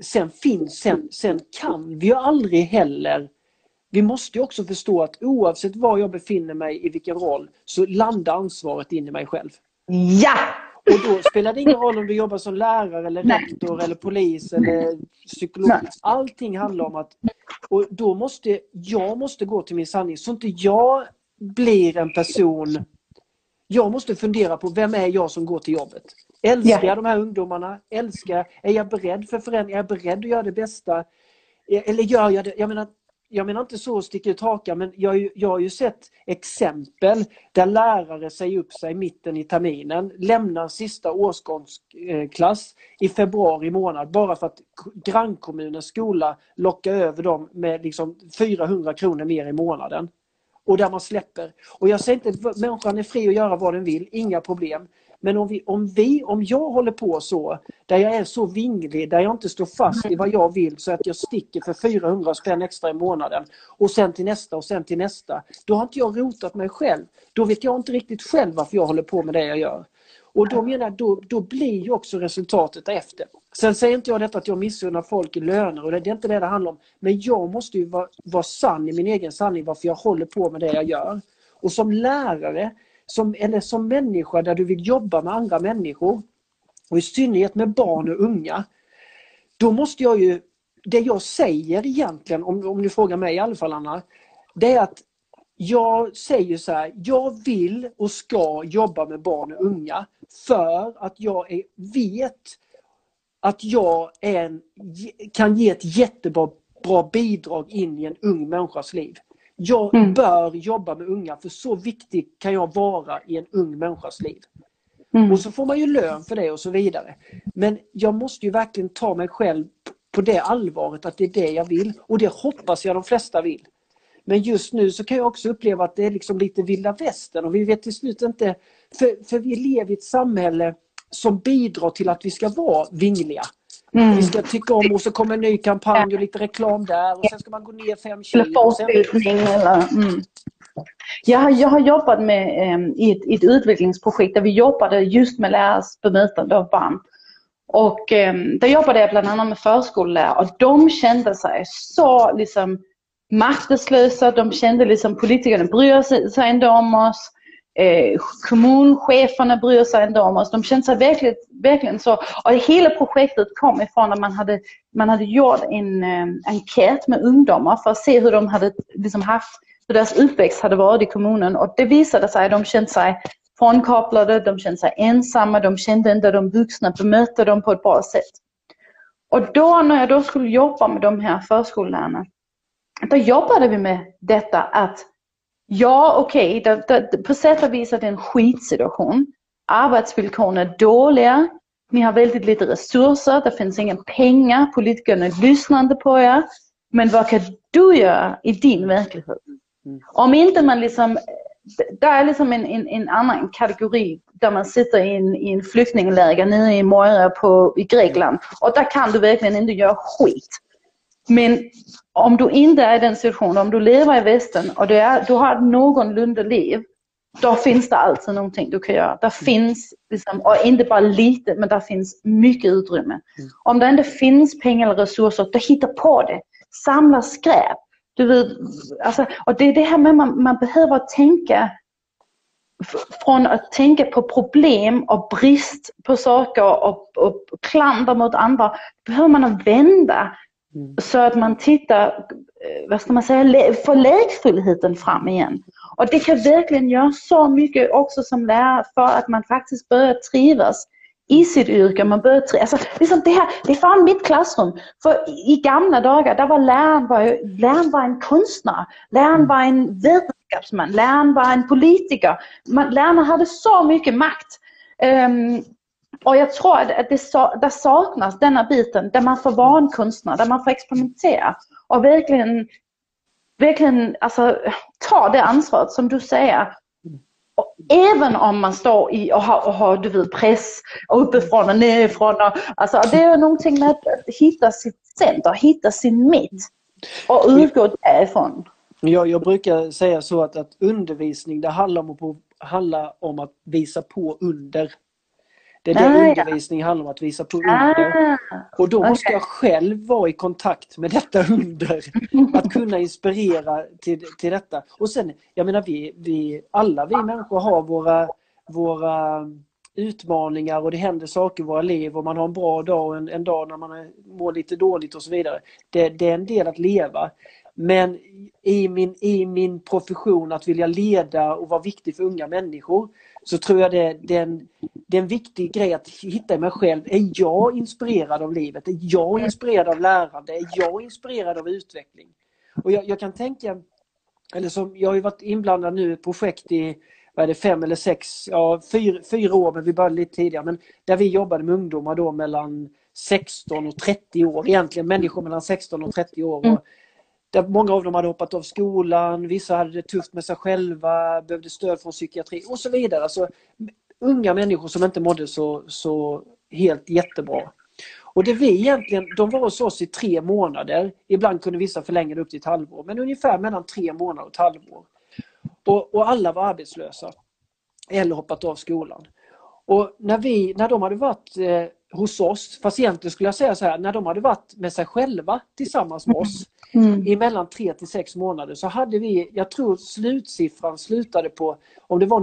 sen kan vi ju aldrig heller, vi måste ju också förstå att oavsett var jag befinner mig i vilken roll, så landar ansvaret in i mig själv. Ja! Och då spelar det ingen roll om du jobbar som lärare eller rektor eller polis eller psykolog. Allting handlar om att, och då måste jag gå till min sanning, så inte jag blir en person. Jag måste fundera på, vem är jag som går till jobbet? Älskar jag de här ungdomarna? Är jag beredd för förändring? Är jag beredd att göra det bästa? Eller gör jag det? Jag menar inte så sticka ut hakan, men jag har ju sett exempel där lärare säger upp sig mitten i terminen, lämnar sista årsgångsklass i februari månad bara för att grannkommunens skola lockar över dem med liksom 400 kronor mer i månaden. Och där man släpper. Och jag säger inte att människan är fri att göra vad den vill, inga problem. Men om jag håller på så, där jag är så vinglig, där jag inte står fast i vad jag vill, så att jag sticker för 400 spänn extra i månaden och sen till nästa och sen till nästa, då har inte jag rotat mig själv. Då vet jag inte riktigt själv varför jag håller på med det jag gör. Och då menar jag, då blir ju också resultatet efter. Sen säger inte jag detta att jag missunnar folk i löner, och det är inte det handlar om. Men jag måste ju vara sann i min egen sanning varför jag håller på med det jag gör. Och som lärare, eller som människa där du vill jobba med andra människor, och i synnerhet med barn och unga, då måste jag ju, det jag säger egentligen, om du frågar mig i alla fall, Anna, det är att jag säger så här: jag vill och ska jobba med barn och unga för att jag vet att jag kan ge ett jättebra bidrag in i en ung människas liv. Jag bör jobba med unga, för så viktig kan jag vara i en ung människas liv. Och så får man ju lön för det och så vidare. Men jag måste ju verkligen ta mig själv på det allvaret att det är det jag vill. Och det hoppas jag de flesta vill. Men just nu så kan jag också uppleva att det är liksom lite vilda västern, och vi vet till slut inte, för vi lever i ett samhälle som bidrar till att vi ska vara vingliga. Vi ska tycka om, och så kommer en ny kampanj och lite reklam där, och sen ska man gå ner 5 kilo. Jag har jobbat med i ett utvecklingsprojekt där vi jobbade just med lärares bemötande av barn. Och där jobbade jag bland annat med förskollärare, och de kände sig så liksom maktlösa. De kände liksom politikerna bryr sig inte om oss. Kommuncheferna bryr sig inte om oss. De kände sig verkligen så. Och hela projektet kom ifrån att man hade gjort en enkät med ungdomar för att se hur de hade liksom haft, hur deras uppväxt hade varit i kommunen. Och det visade sig att de kände sig frånkopplade, de kände sig ensamma, de kände inte att de vuxna bemötte dem på ett bra sätt. Och då när jag då skulle jobba med de här förskollärarna, då jobbade vi med detta att på sätt och vis är det en skitsituation. Arbetsvillkoren är dåliga. Ni har väldigt lite resurser. Det finns inga pengar. Politikerna lyssnar inte på er. Men vad kan du göra i din verklighet? Om inte man liksom... Det är liksom en annan kategori där man sitter i en flyktingläger nere i Moira i Grekland. Och där kan du verkligen inte göra skit. Men om du inte är i den situationen, om du lever i västern och du har ett någorlunda liv, då finns det alltid någonting du kan göra. Där finns, liksom, och inte bara lite, men där finns mycket utrymme. Om det inte finns pengar eller resurser, då hitta på det. Samla skräp. Du vet, alltså, och det är det här med man behöver tänka från att tänka på problem och brist på saker och klander mot andra, behöver man vända så att man tittar, vad ska man säga, får lekfullheten fram igen. Och det kan verkligen göra så mycket också som lärare för att man faktiskt börjar trivas i sitt yrke. Man börjar alltså, liksom det är fan mitt klassrum. För i gamla dagar, där var läraren var en konstnär. Läraren var en vetenskapsman. Läraren var en politiker. Lärarna hade så mycket makt. Och jag tror att det saknas denna biten där man får vara en konstnär, där man får experimentera och verkligen alltså, ta det ansvaret som du säger. Och även om man står och har du vet, press uppifrån och nerifrån. Alltså, det är någonting med att hitta sitt center, hitta sin mitt och utgå därifrån. Jag brukar säga så att undervisning det handlar om att visa på under. Det är det undervisning handlar om, att visa på under. Och då måste jag själv vara i kontakt med detta under. Att kunna inspirera till detta. Och sen, jag menar alla vi människor har våra utmaningar och det händer saker i våra liv och man har en bra dag och en dag när man mår lite dåligt och så vidare. Det är en del att leva. Men i min profession att vilja leda och vara viktig för unga människor, så tror jag det är en viktig grej att hitta i mig själv. Är jag inspirerad av livet? Är jag inspirerad av lärande? Är jag inspirerad av utveckling? Och jag kan tänka, eller som jag har ju varit inblandad nu i ett projekt i 5 eller 6, 4 år, men vi började lite tidigare, men där vi jobbade med ungdomar då mellan 16 och 30 år, egentligen människor mellan 16 och 30 år. Och där många av dem hade hoppat av skolan, vissa hade det tufft med sig själva, behövde stöd från psykiatri och så vidare. Alltså unga människor som inte mådde så helt jättebra. Och det vi egentligen, de var hos oss i 3 månader, ibland kunde vissa förlänga det upp till ett halvår, men ungefär mellan 3 månader och ett halvår. Och alla var arbetslösa eller hoppat av skolan. Och när de hade varit hos oss, fast egentligen skulle jag säga så här, när de hade varit med sig själva tillsammans med oss i mellan 3 till 6 månader, så hade vi, jag tror slutsiffran slutade på om det var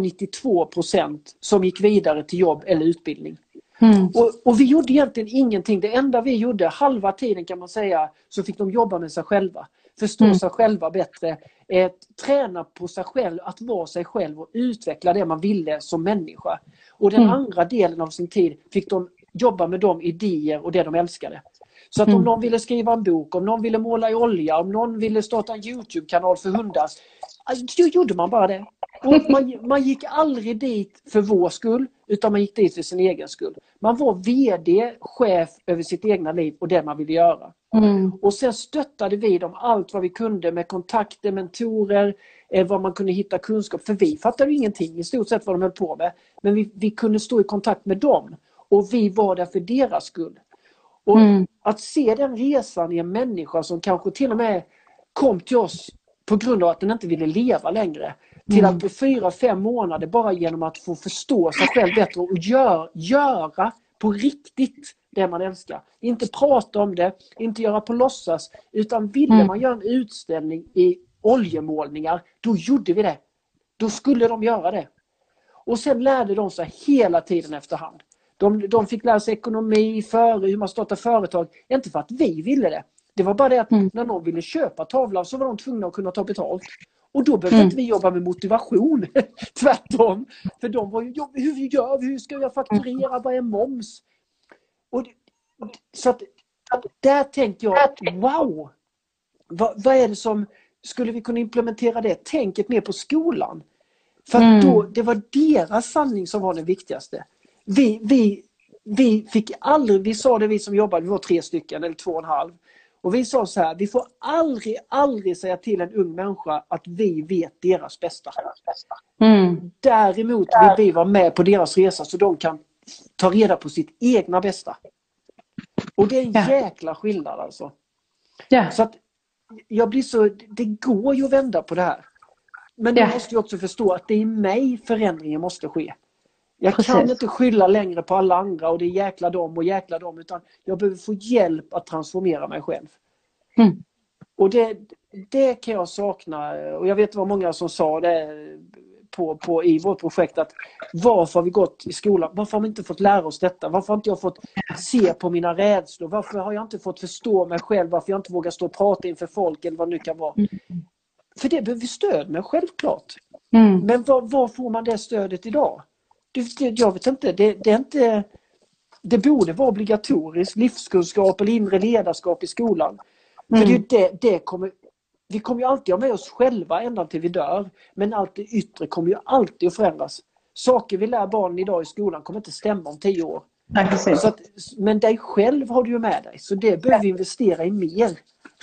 92% som gick vidare till jobb eller utbildning. Och vi gjorde egentligen ingenting. Det enda vi gjorde, halva tiden kan man säga, så fick de jobba med sig själva. Förstå sig själva bättre. Träna på sig själv, att vara sig själv och utveckla det man ville som människa. Och den andra delen av sin tid fick de jobba med de idéer och det de älskade. Så att om någon ville skriva en bok, om någon ville måla i olja, om någon ville starta en YouTube-kanal för hundar, då gjorde man bara det. Och man gick aldrig dit för vår skull, utan man gick dit för sin egen skull. Man var vd, chef över sitt egna liv och det man ville göra. Och sen stöttade vi dem allt vad vi kunde med kontakter, mentorer, vad man kunde hitta kunskap. För vi fattade ingenting i stort sett vad de höll på med. Men vi kunde stå i kontakt med dem. Och vi var där för deras skull. Och att se den resan i en människa som kanske till och med kom till oss på grund av att den inte ville leva längre. Till att på 4-5 månader bara genom att få förstå sig själv bättre och göra på riktigt det man älskar. Inte prata om det, inte göra på låtsas, utan ville man göra en utställning i oljemålningar, då gjorde vi det. Då skulle de göra det. Och sen lärde de sig hela tiden efterhand. De fick lära sig ekonomi, hur man startar företag. Inte för att vi ville det. Det var bara det att när någon ville köpa tavlan så var de tvungna att kunna ta betalt. Och då behövde inte vi jobba med motivation. Tvärtom. För de var ju, hur ska jag fakturera, vad är moms? Så att där tänkte jag, wow! Vad är det som, skulle vi kunna implementera det tänket mer på skolan? För att då, det var deras sanning som var den viktigaste. Vi fick aldrig, vi sa det, vi som jobbade, vi var 3 stycken eller 2,5. Och vi sa så här, vi får aldrig säga till en ung människa att vi vet deras bästa. Däremot vill vi vara med på deras resa så de kan ta reda på sitt egna bästa. Och det är en jäkla skillnad alltså. Så att jag blir så, det går ju att vända på det här. Men du måste ju också förstå att det är i mig förändringen måste ske. Jag kan inte skylla längre på alla andra och det är jäkla dem, utan jag behöver få hjälp att transformera mig själv. Och det kan jag sakna, och jag vet vad många som sa det i vårt projekt, att varför har vi gått i skolan, varför har vi inte fått lära oss detta, varför har inte jag fått se på mina rädslor, varför har jag inte fått förstå mig själv, varför jag inte vågar stå och prata inför folk eller vad det nu kan vara. För det behöver vi stöd med, självklart. Men var får man det stödet idag? Jag vet inte, det är inte, det borde vara obligatoriskt, livskunskap eller inre ledarskap i skolan. För vi kommer ju alltid ha med oss själva ända till vi dör. Men allt det yttre kommer ju alltid att förändras. Saker vi lär barnen idag i skolan kommer inte stämma om 10 år. Nej, precis. Så att, men dig själv har du ju med dig. Så det behöver vi investera i mer.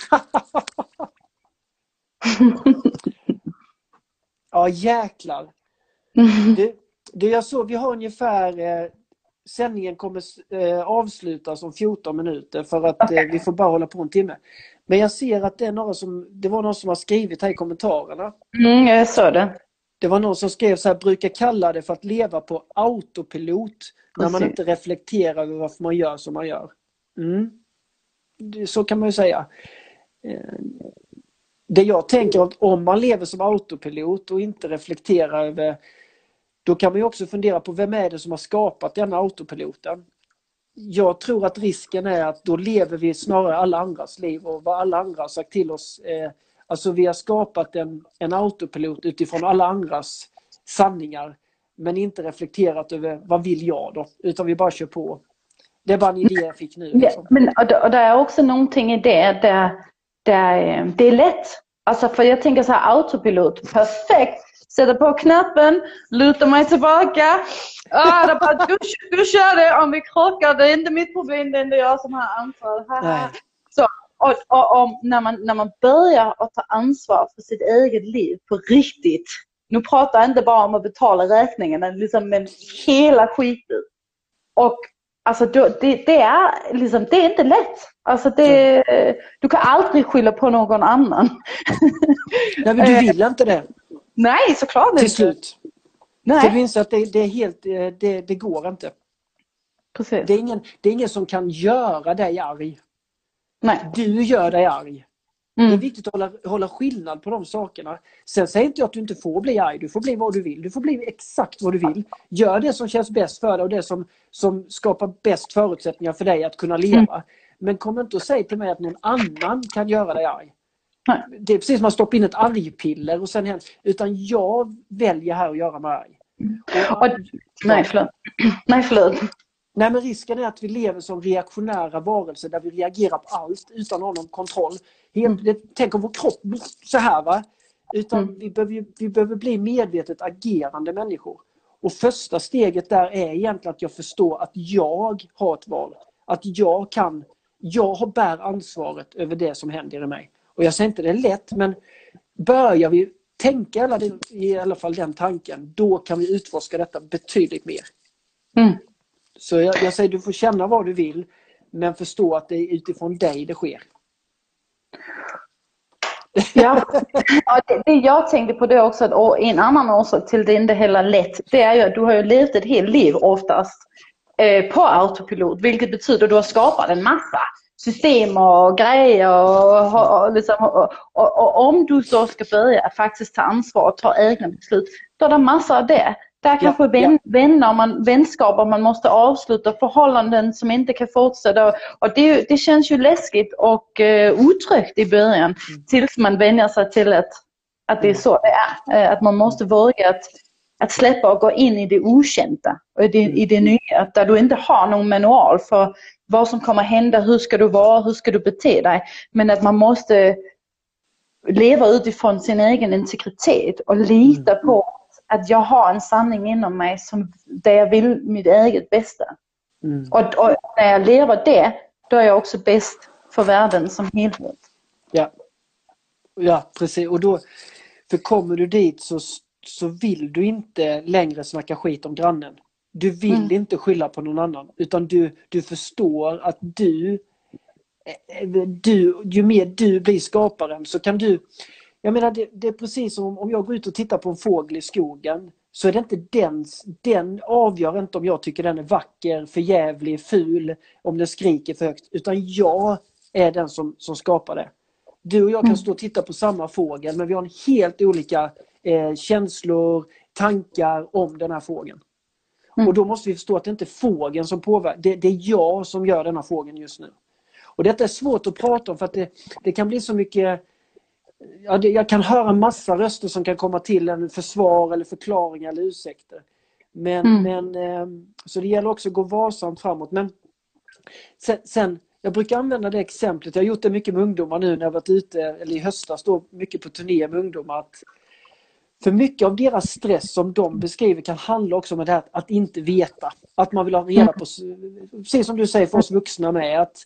Ja, jäklar. Jag såg, vi har ungefär... sändningen kommer avslutas om 14 minuter för att vi får bara hålla på en timme. Men jag ser att det var någon som har skrivit här i kommentarerna. Jag såg det. Det var någon som skrev så här, brukar kalla det för att leva på autopilot när man inte reflekterar över varför man gör som man gör. Så kan man ju säga. Det jag tänker att om man lever som autopilot och inte reflekterar över, då kan man ju också fundera på vem är det som har skapat denna autopiloten. Jag tror att risken är att då lever vi snarare alla andras liv och vad alla andra har sagt till oss. Alltså vi har skapat en autopilot utifrån alla andras sanningar, men inte reflekterat över vad vill jag då, utan vi bara kör på. Det är bara en idé jag fick nu. Liksom. Ja, men och det är också någonting i det där det är lätt. Alltså för jag tänker så här, autopilot, perfekt. Sätter på knappen, lutar mig tillbaka. Det är bara, du kör det, om vi krockar, det är inte mitt problem, det är inte jag som har ansvar. Så, och när man börjar att ta ansvar för sitt eget liv på riktigt. Nu pratar jag inte bara om att betala räkningen, liksom, men hela skiten. Och alltså, det är liksom, det är inte lätt. Alltså du kan aldrig skylla på någon annan. Nej, men du vill inte det. Nej, såklart inte. Till slut. Nej. För du inser att det är helt, det går inte. Precis. Det är ingen som kan göra dig arg. Nej. Du gör dig arg. Det är viktigt att hålla skillnad på de sakerna. Sen säger inte jag att du inte får bli arg. Du får bli vad du vill. Du får bli exakt vad du vill. Gör det som känns bäst för dig och det som skapar bäst förutsättningar för dig att kunna leva. Men kom inte och säg till mig att någon annan kan göra dig arg. Nej. Det är precis som att stoppa in ett argpiller och sen utan jag väljer här att göra mig arg. Nej, förlåt. Nej, men risken är att vi lever som reaktionära varelser där vi reagerar på allt utan att ha någon kontroll. Tänk om vår kropp så här, va? Utan vi behöver bli medvetet agerande människor. Och första steget där är egentligen att jag förstår att jag har ett val. Att jag bär ansvaret över det som händer i mig. Och jag säger inte det är lätt, men börjar vi tänka i alla fall den tanken, då kan vi utforska detta betydligt mer. Så jag säger, du får känna vad du vill, men förstå att det är utifrån dig det sker. Ja, det jag tänkte på det också, att en annan orsak till det inte heller lätt, det är ju att du har ju levt ett helt liv oftast på autopilot, vilket betyder att du har skapat en massa system och grejer och om du så ska börja faktiskt ta ansvar och ta egna beslut, då är det massor av det. Där kanske vänskaper man måste avsluta, förhållanden som inte kan fortsätta. Och det känns ju läskigt och otryggt i början tills man vänjer sig till att det är så det är. Att man måste våga att släppa och gå in i det okända och i det nya. Där du inte har någon manual för vad som kommer hända, hur ska du vara, hur ska du bete dig. Men att man måste leva utifrån sin egen integritet och lita på att jag har en sanning inom mig där jag vill mitt eget bästa. Och när jag lever det, då är jag också bäst för världen som helhet. Ja, precis. Och då, för kommer du dit så vill du inte längre snacka skit om grannen. Du vill inte skylla på någon annan. Utan du förstår att ju mer du blir skaparen så kan du... Jag menar, det är precis som om jag går ut och tittar på en fågel i skogen, så är det inte den avgör inte om jag tycker den är vacker, förjävlig, ful, om den skriker för högt, utan jag är den som skapar det. Du och jag kan stå och titta på samma fågel, men vi har helt olika känslor, tankar om den här fågeln. Och då måste vi förstå att det inte är fågeln som påverkar, det är jag som gör den här fågeln just nu. Och detta är svårt att prata om för att det kan bli så mycket... Jag kan höra massa röster som kan komma till en försvar eller förklaring eller ursäkter. Men så det gäller också att gå varsamt framåt. Men sen jag brukar använda det exemplet. Jag har gjort det mycket med ungdomar nu när jag varit ute, eller i höstas då, mycket på turné med ungdomar. Att för mycket av deras stress som de beskriver kan handla också om det här att inte veta. Att man vill ha reda på, precis som du säger för oss vuxna med, att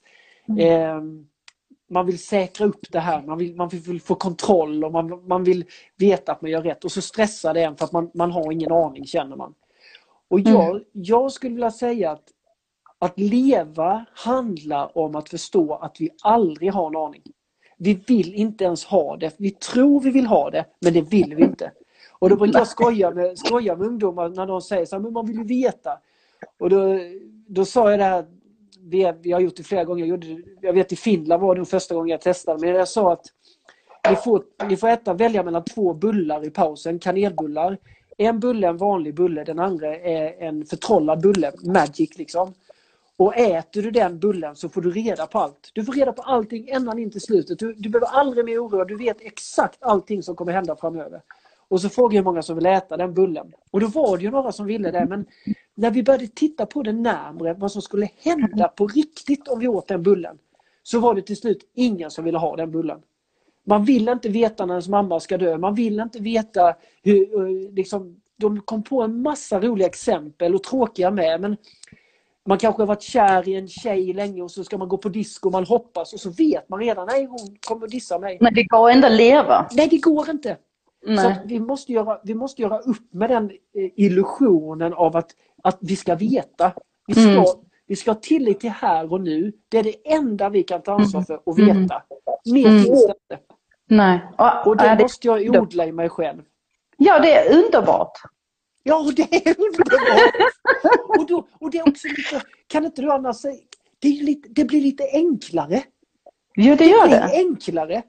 man vill säkra upp det här. Man vill få kontroll och man vill veta att man gör rätt. Och så stressar det en för att man har ingen aning, känner man. Och jag skulle vilja säga att leva handlar om att förstå att vi aldrig har en aning. Vi vill inte ens ha det. Vi tror vi vill ha det, men det vill vi inte. Och då brukar jag skoja med ungdomar när de säger så här, men man vill ju veta. Och då sa jag det här, vi har gjort det flera gånger. Jag vet i Finland var det första gången jag testade. Men jag sa att ni får välja mellan 2 bullar i pausen, kanelbullar. En bulle är en vanlig bulle, den andra är en förtrollad bulle, magic liksom. Och äter du den bullen så får du reda på allt. Du får reda på allting ända in till slutet. Du behöver aldrig mer oroa, du vet exakt allting som kommer hända framöver. Och så frågar jag hur många som vill äta den bullen. Och då var det ju några som ville det, men när vi började titta på det närmare, vad som skulle hända på riktigt om vi åt den bullen, så var det till slut ingen som ville ha den bullen. Man vill inte veta när ens mamma ska dö. Man vill inte veta hur, liksom, de kom på en massa roliga exempel och tråkiga med, men man kanske har varit kär i en tjej länge och så ska man gå på disco och man hoppas och så vet man redan, nej hon kommer att dissa mig. Men det går inte att leva. Nej, det går inte. Nej. Så att vi måste göra upp med den illusionen av att vi ska veta. Vi ska ha tillit till här och nu. Det är det enda vi kan ta ansvar för att veta. Mer finns det inte. Nej. Och det måste jag odla i mig själv. Ja, det är underbart. Ja, det är underbart. och det är också lite, kan inte du annars säga, det blir lite enklare. Jo, det gör det. Det blir enklare.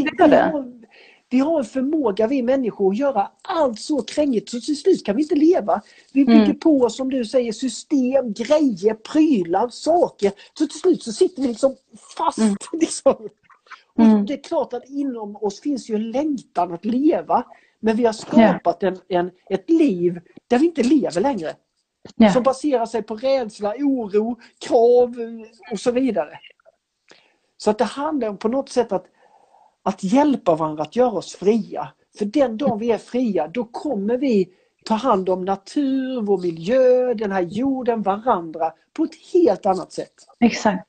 Vi har en förmåga, vi människor, att göra allt så krängigt så till slut kan vi inte leva. Vi bygger på, som du säger, system, grejer, prylar, saker. Så till slut så sitter vi liksom fast. Liksom. Och det är klart att inom oss finns ju en längtan att leva. Men vi har skapat ett liv där vi inte lever längre. Som baserar sig på rädsla, oro, krav och så vidare. Så att det handlar om på något sätt att hjälpa varandra att göra oss fria. För den dag vi är fria, då kommer vi ta hand om natur, vår miljö, den här jorden, varandra på ett helt annat sätt. Exakt.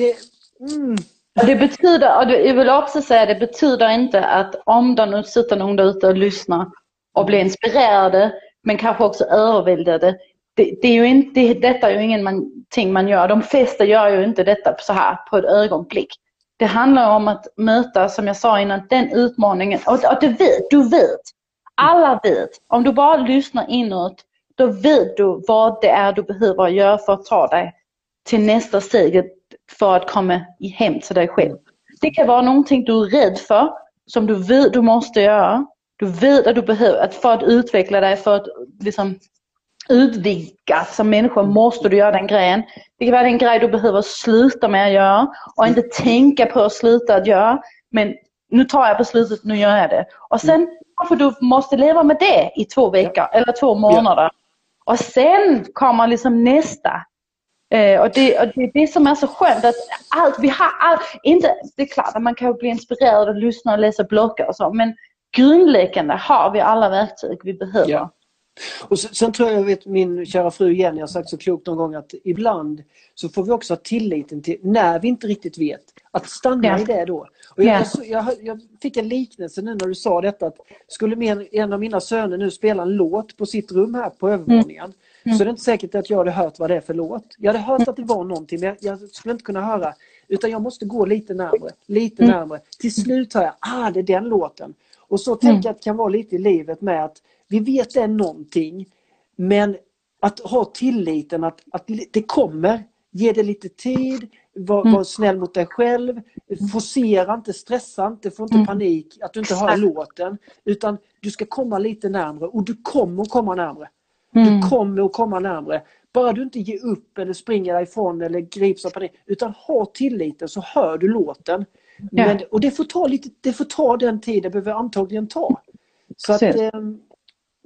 Det betyder, jag vill också säga, det betyder inte att om det sitter någon där ute och lyssnar och blir inspirerade, men kanske också överväldigade. Det är ju inte, detta är ju ingenting man gör. De flesta gör ju inte detta så här på ett ögonblick. Det handlar om att möta, som jag sa innan, den utmaningen. Och du vet. Alla vet. Om du bara lyssnar inåt, då vet du vad det är du behöver göra för att ta dig till nästa steg för att komma hem till dig själv. Det kan vara någonting du är rädd för, som du vet du måste göra. Du vet att du behöver, för att utveckla dig, för att liksom utvidgas som människa måste du göra den grejen. Det kan vara den grej du behöver sluta med att göra och inte tänka på att sluta att göra. Men nu tar jag beslutet, nu gör jag det. Och sen för du måste leva med det i 2 veckor eller 2 månader. Och sen kommer liksom nästa. Och det är det som är så skönt att det är klart att man kan bli inspirerad och lyssna och läsa bloggar och så, men grundläggande har vi alla verktyg vi behöver. Ja. Och sen tror jag min kära fru Jenny har sagt så klokt någon gång att ibland så får vi också ha tilliten till när vi inte riktigt vet att stanna i det då. Och jag fick en liknelse nu när du sa detta, att skulle en av mina söner nu spela en låt på sitt rum här på övervåningen, så är det inte säkert att jag hade hört vad det är för låt. Jag hade hört att det var någonting, men jag skulle inte kunna höra, utan jag måste gå lite närmare. Till slut hör jag, det är den låten. Och så tänker jag att det kan vara lite i livet med att vi vet det är någonting, men att ha tilliten att det kommer, ge det lite tid, var snäll mot dig själv, forcera inte, stressa inte, få inte panik att du inte hör låten, utan du ska komma lite närmare, och du kommer att komma närmare. Du kommer att komma närmare. Bara du inte ger upp eller springer därifrån eller grips av panik, utan ha tilliten, så hör du låten. Och det får ta den tid det behöver antagligen ta. Så att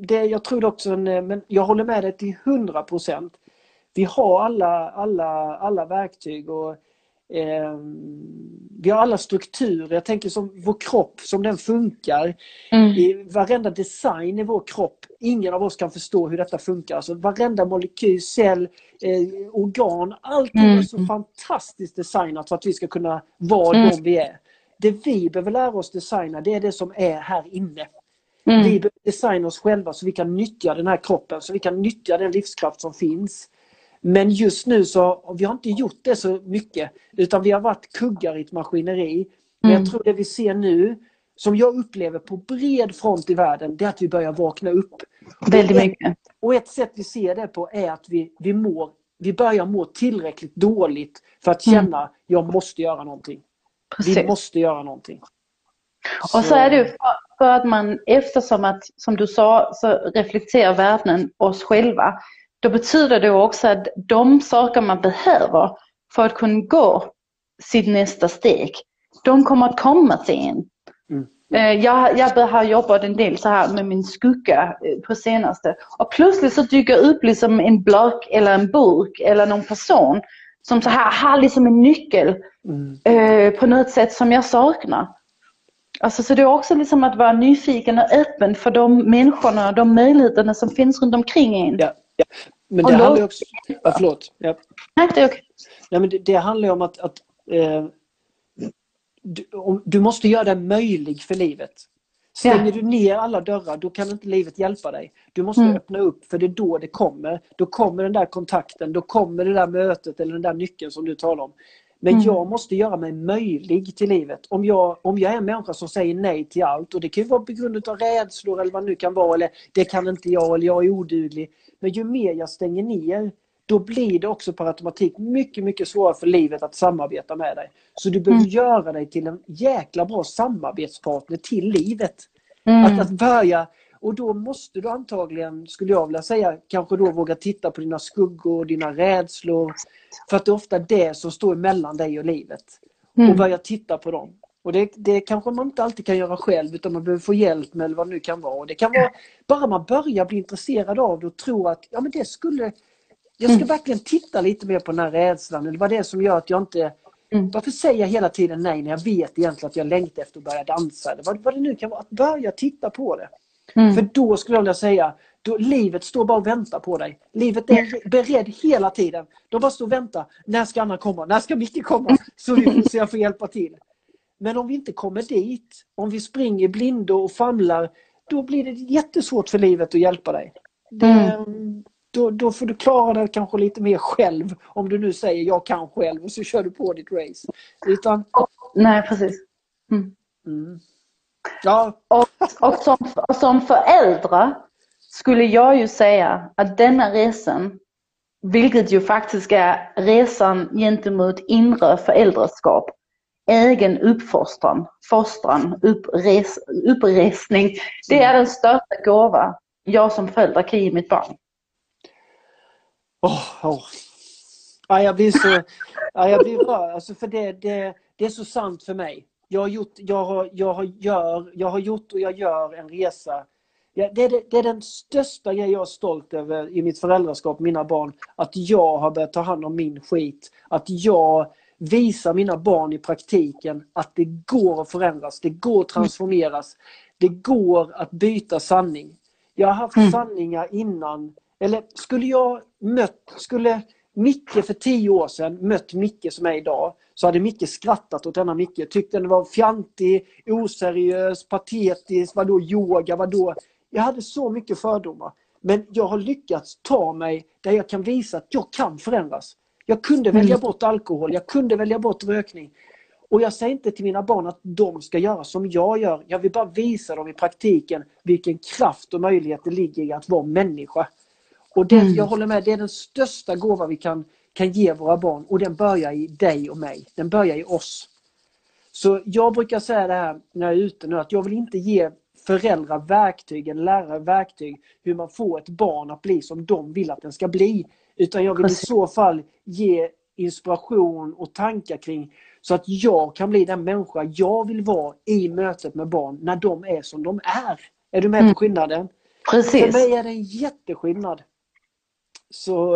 jag tror också, men jag håller med dig till 100%. Vi har alla verktyg och vi har alla strukturer. Jag tänker som vår kropp, som den funkar. I varenda design i vår kropp. Ingen av oss kan förstå hur detta funkar. Alltså varenda molekyl, cell, organ, allting är så fantastiskt designat för att vi ska kunna vara de vi är. Det vi behöver lära oss designa, det är det som är här inne. Vi behöver designa oss själva så vi kan nyttja den här kroppen, så vi kan nyttja den livskraft som finns. Men just nu så vi har inte gjort det så mycket, utan vi har varit kuggar i ett maskineri. Men jag tror det vi ser nu, som jag upplever på bred front i världen, det är att vi börjar vakna upp. Väldigt mycket. Och ett sätt vi ser det på är att vi börjar må tillräckligt dåligt för att känna jag måste göra någonting. Precis. Vi måste göra någonting. Och så är det ju för att man, eftersom att, som du sa, så reflekterar världen oss själva. Då betyder det också att de saker man behöver för att kunna gå sitt nästa steg, de kommer att komma till en. Jag har jobbat en del så här med min skugga på senaste. Och plötsligt så dyker upp liksom en block eller en burk eller någon person som så här har liksom en nyckel på något sätt som jag saknar. Alltså, så det är också liksom att vara nyfiken och öppen för de människorna, de möjligheterna som finns runt omkring en. Ja. Men det handlar också... förlåt. Ja. Nej, det är okej. Nej, men det handlar ju om att du måste göra det möjligt för livet. Stänger du ner alla dörrar, då kan inte livet hjälpa dig. Du måste öppna upp, för det är då det kommer. Då kommer den där kontakten, då kommer det där mötet eller den där nyckeln som du talar om. Men jag måste göra mig möjlig till livet. Om jag är en människa som säger nej till allt, och det kan ju vara på grund av rädslor eller vad det nu kan vara, eller det kan inte jag, eller jag är oduglig. Men ju mer jag stänger ner, då blir det också per automatik mycket, mycket svårare för livet att samarbeta med dig. Så du behöver göra dig till en jäkla bra samarbetspartner till livet. Att börja, och då måste du antagligen, skulle jag vilja säga, kanske då våga titta på dina skuggor och dina rädslor. För att det är ofta det som står mellan dig och livet. Och börja titta på dem. Och det kanske man inte alltid kan göra själv, utan man behöver få hjälp med vad det nu kan vara. Och det kan vara, bara man börjar bli intresserad av det och tro att ja, men det skulle... Jag ska verkligen titta lite mer på den här rädslan. Eller vad det är som gör att jag inte... Varför säger jag hela tiden nej när jag vet egentligen att jag längtar efter att börja dansa? Eller vad det nu kan vara. Att börja titta på det. För då skulle jag vilja säga, då livet står bara och väntar på dig. Livet är beredd hela tiden. De bara står och väntar. När ska Anna komma? När ska Micke komma? Så jag får hjälpa till. Men om vi inte kommer dit, om vi springer blindo och famlar, då blir det jättesvårt för livet att hjälpa dig. Då får du klara det kanske lite mer själv. Om du nu säger jag kan själv och så kör du på ditt race. Utan... Nej, precis. Ja. Och som förälder skulle jag ju säga att denna resan, vilket ju faktiskt är resan gentemot inre föräldraskap, egen uppfostran, uppresning, det är den största gåva jag som förälder kan ge mitt barn. Ja, jag blir rörd. Alltså, för det är så sant för mig. Jag har gjort och jag gör en resa. Det är den största grejen jag är stolt över i mitt föräldraskap, mina barn. Att jag har börjat ta hand om min skit. Att jag visar mina barn i praktiken att det går att förändras. Det går att transformeras. Det går att byta sanning. Jag har haft sanningar innan. Eller skulle Micke för 10 år sedan mött Micke som är idag, så hade Micke skrattat åt denna Micke. Tyckte den var fjantig, oseriös, patetisk, vadå yoga, vadå. Jag hade så mycket fördomar. Men jag har lyckats ta mig där jag kan visa att jag kan förändras. Jag kunde välja bort alkohol, jag kunde välja bort rökning. Och jag säger inte till mina barn att de ska göra som jag gör. Jag vill bara visa dem i praktiken vilken kraft och möjlighet det ligger i att vara människa. Och jag håller med, det är den största gåva vi kan ge våra barn. Och den börjar i dig och mig. Den börjar i oss. Så jag brukar säga det här när jag är ute nu, att jag vill inte ge föräldrar verktyg eller lärare verktyg hur man får ett barn att bli som de vill att den ska bli. Utan jag vill i så fall ge inspiration och tankar kring så att jag kan bli den människa jag vill vara i mötet med barn när de är som de är. Är du med på skillnaden? För Precis. mig är det en jätteskillnad. Så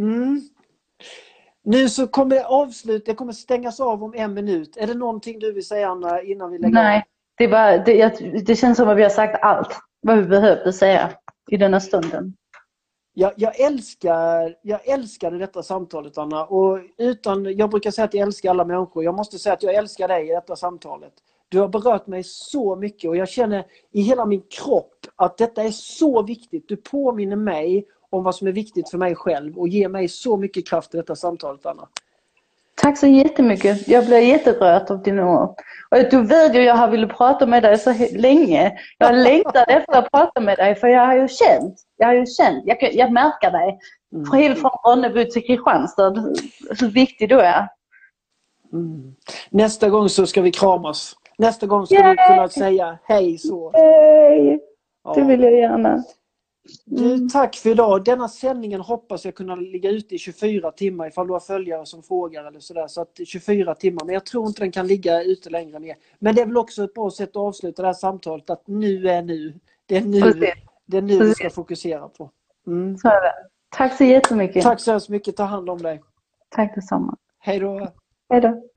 nu så kommer det kommer stängas av om 1 minut. Är det någonting du vill säga, Anna, innan vi lägger av? Nej, det känns som att vi har sagt allt vad vi behövde säga i denna stunden. Jag älskade detta samtalet, Anna. Och jag brukar säga att jag älskar alla människor. Jag måste säga att jag älskar dig i detta samtalet. Du har berört mig så mycket och jag känner i hela min kropp att detta är så viktigt. Du påminner mig om vad som är viktigt för mig själv och ger mig så mycket kraft i detta samtalet, Anna. Tack så jättemycket. Jag blev jätterörd av dina ord. Och du vet ju, jag har velat prata med dig så länge. Jag längtar efter att prata med dig för jag har ju känt. Jag märker dig. Helt från Ronneby till Kristianstad. Hur viktig du är. Nästa gång så ska vi kramas. Nästa gång ska vi kunna säga hej så. Hej! Det vill jag gärna. Du, tack för idag. Denna sändningen hoppas jag kunna ligga ute i 24 timmar ifall du har följare som frågar eller sådär. Så att 24 timmar. Men jag tror inte den kan ligga ute längre ner. Men det är väl också ett bra sätt att avsluta det här samtalet. Att nu är nu. Det är nu vi ska fokusera på. Så är det. Tack så jättemycket. Tack så hemskt mycket. Ta hand om dig. Tack detsamma. Hej då. Hej då.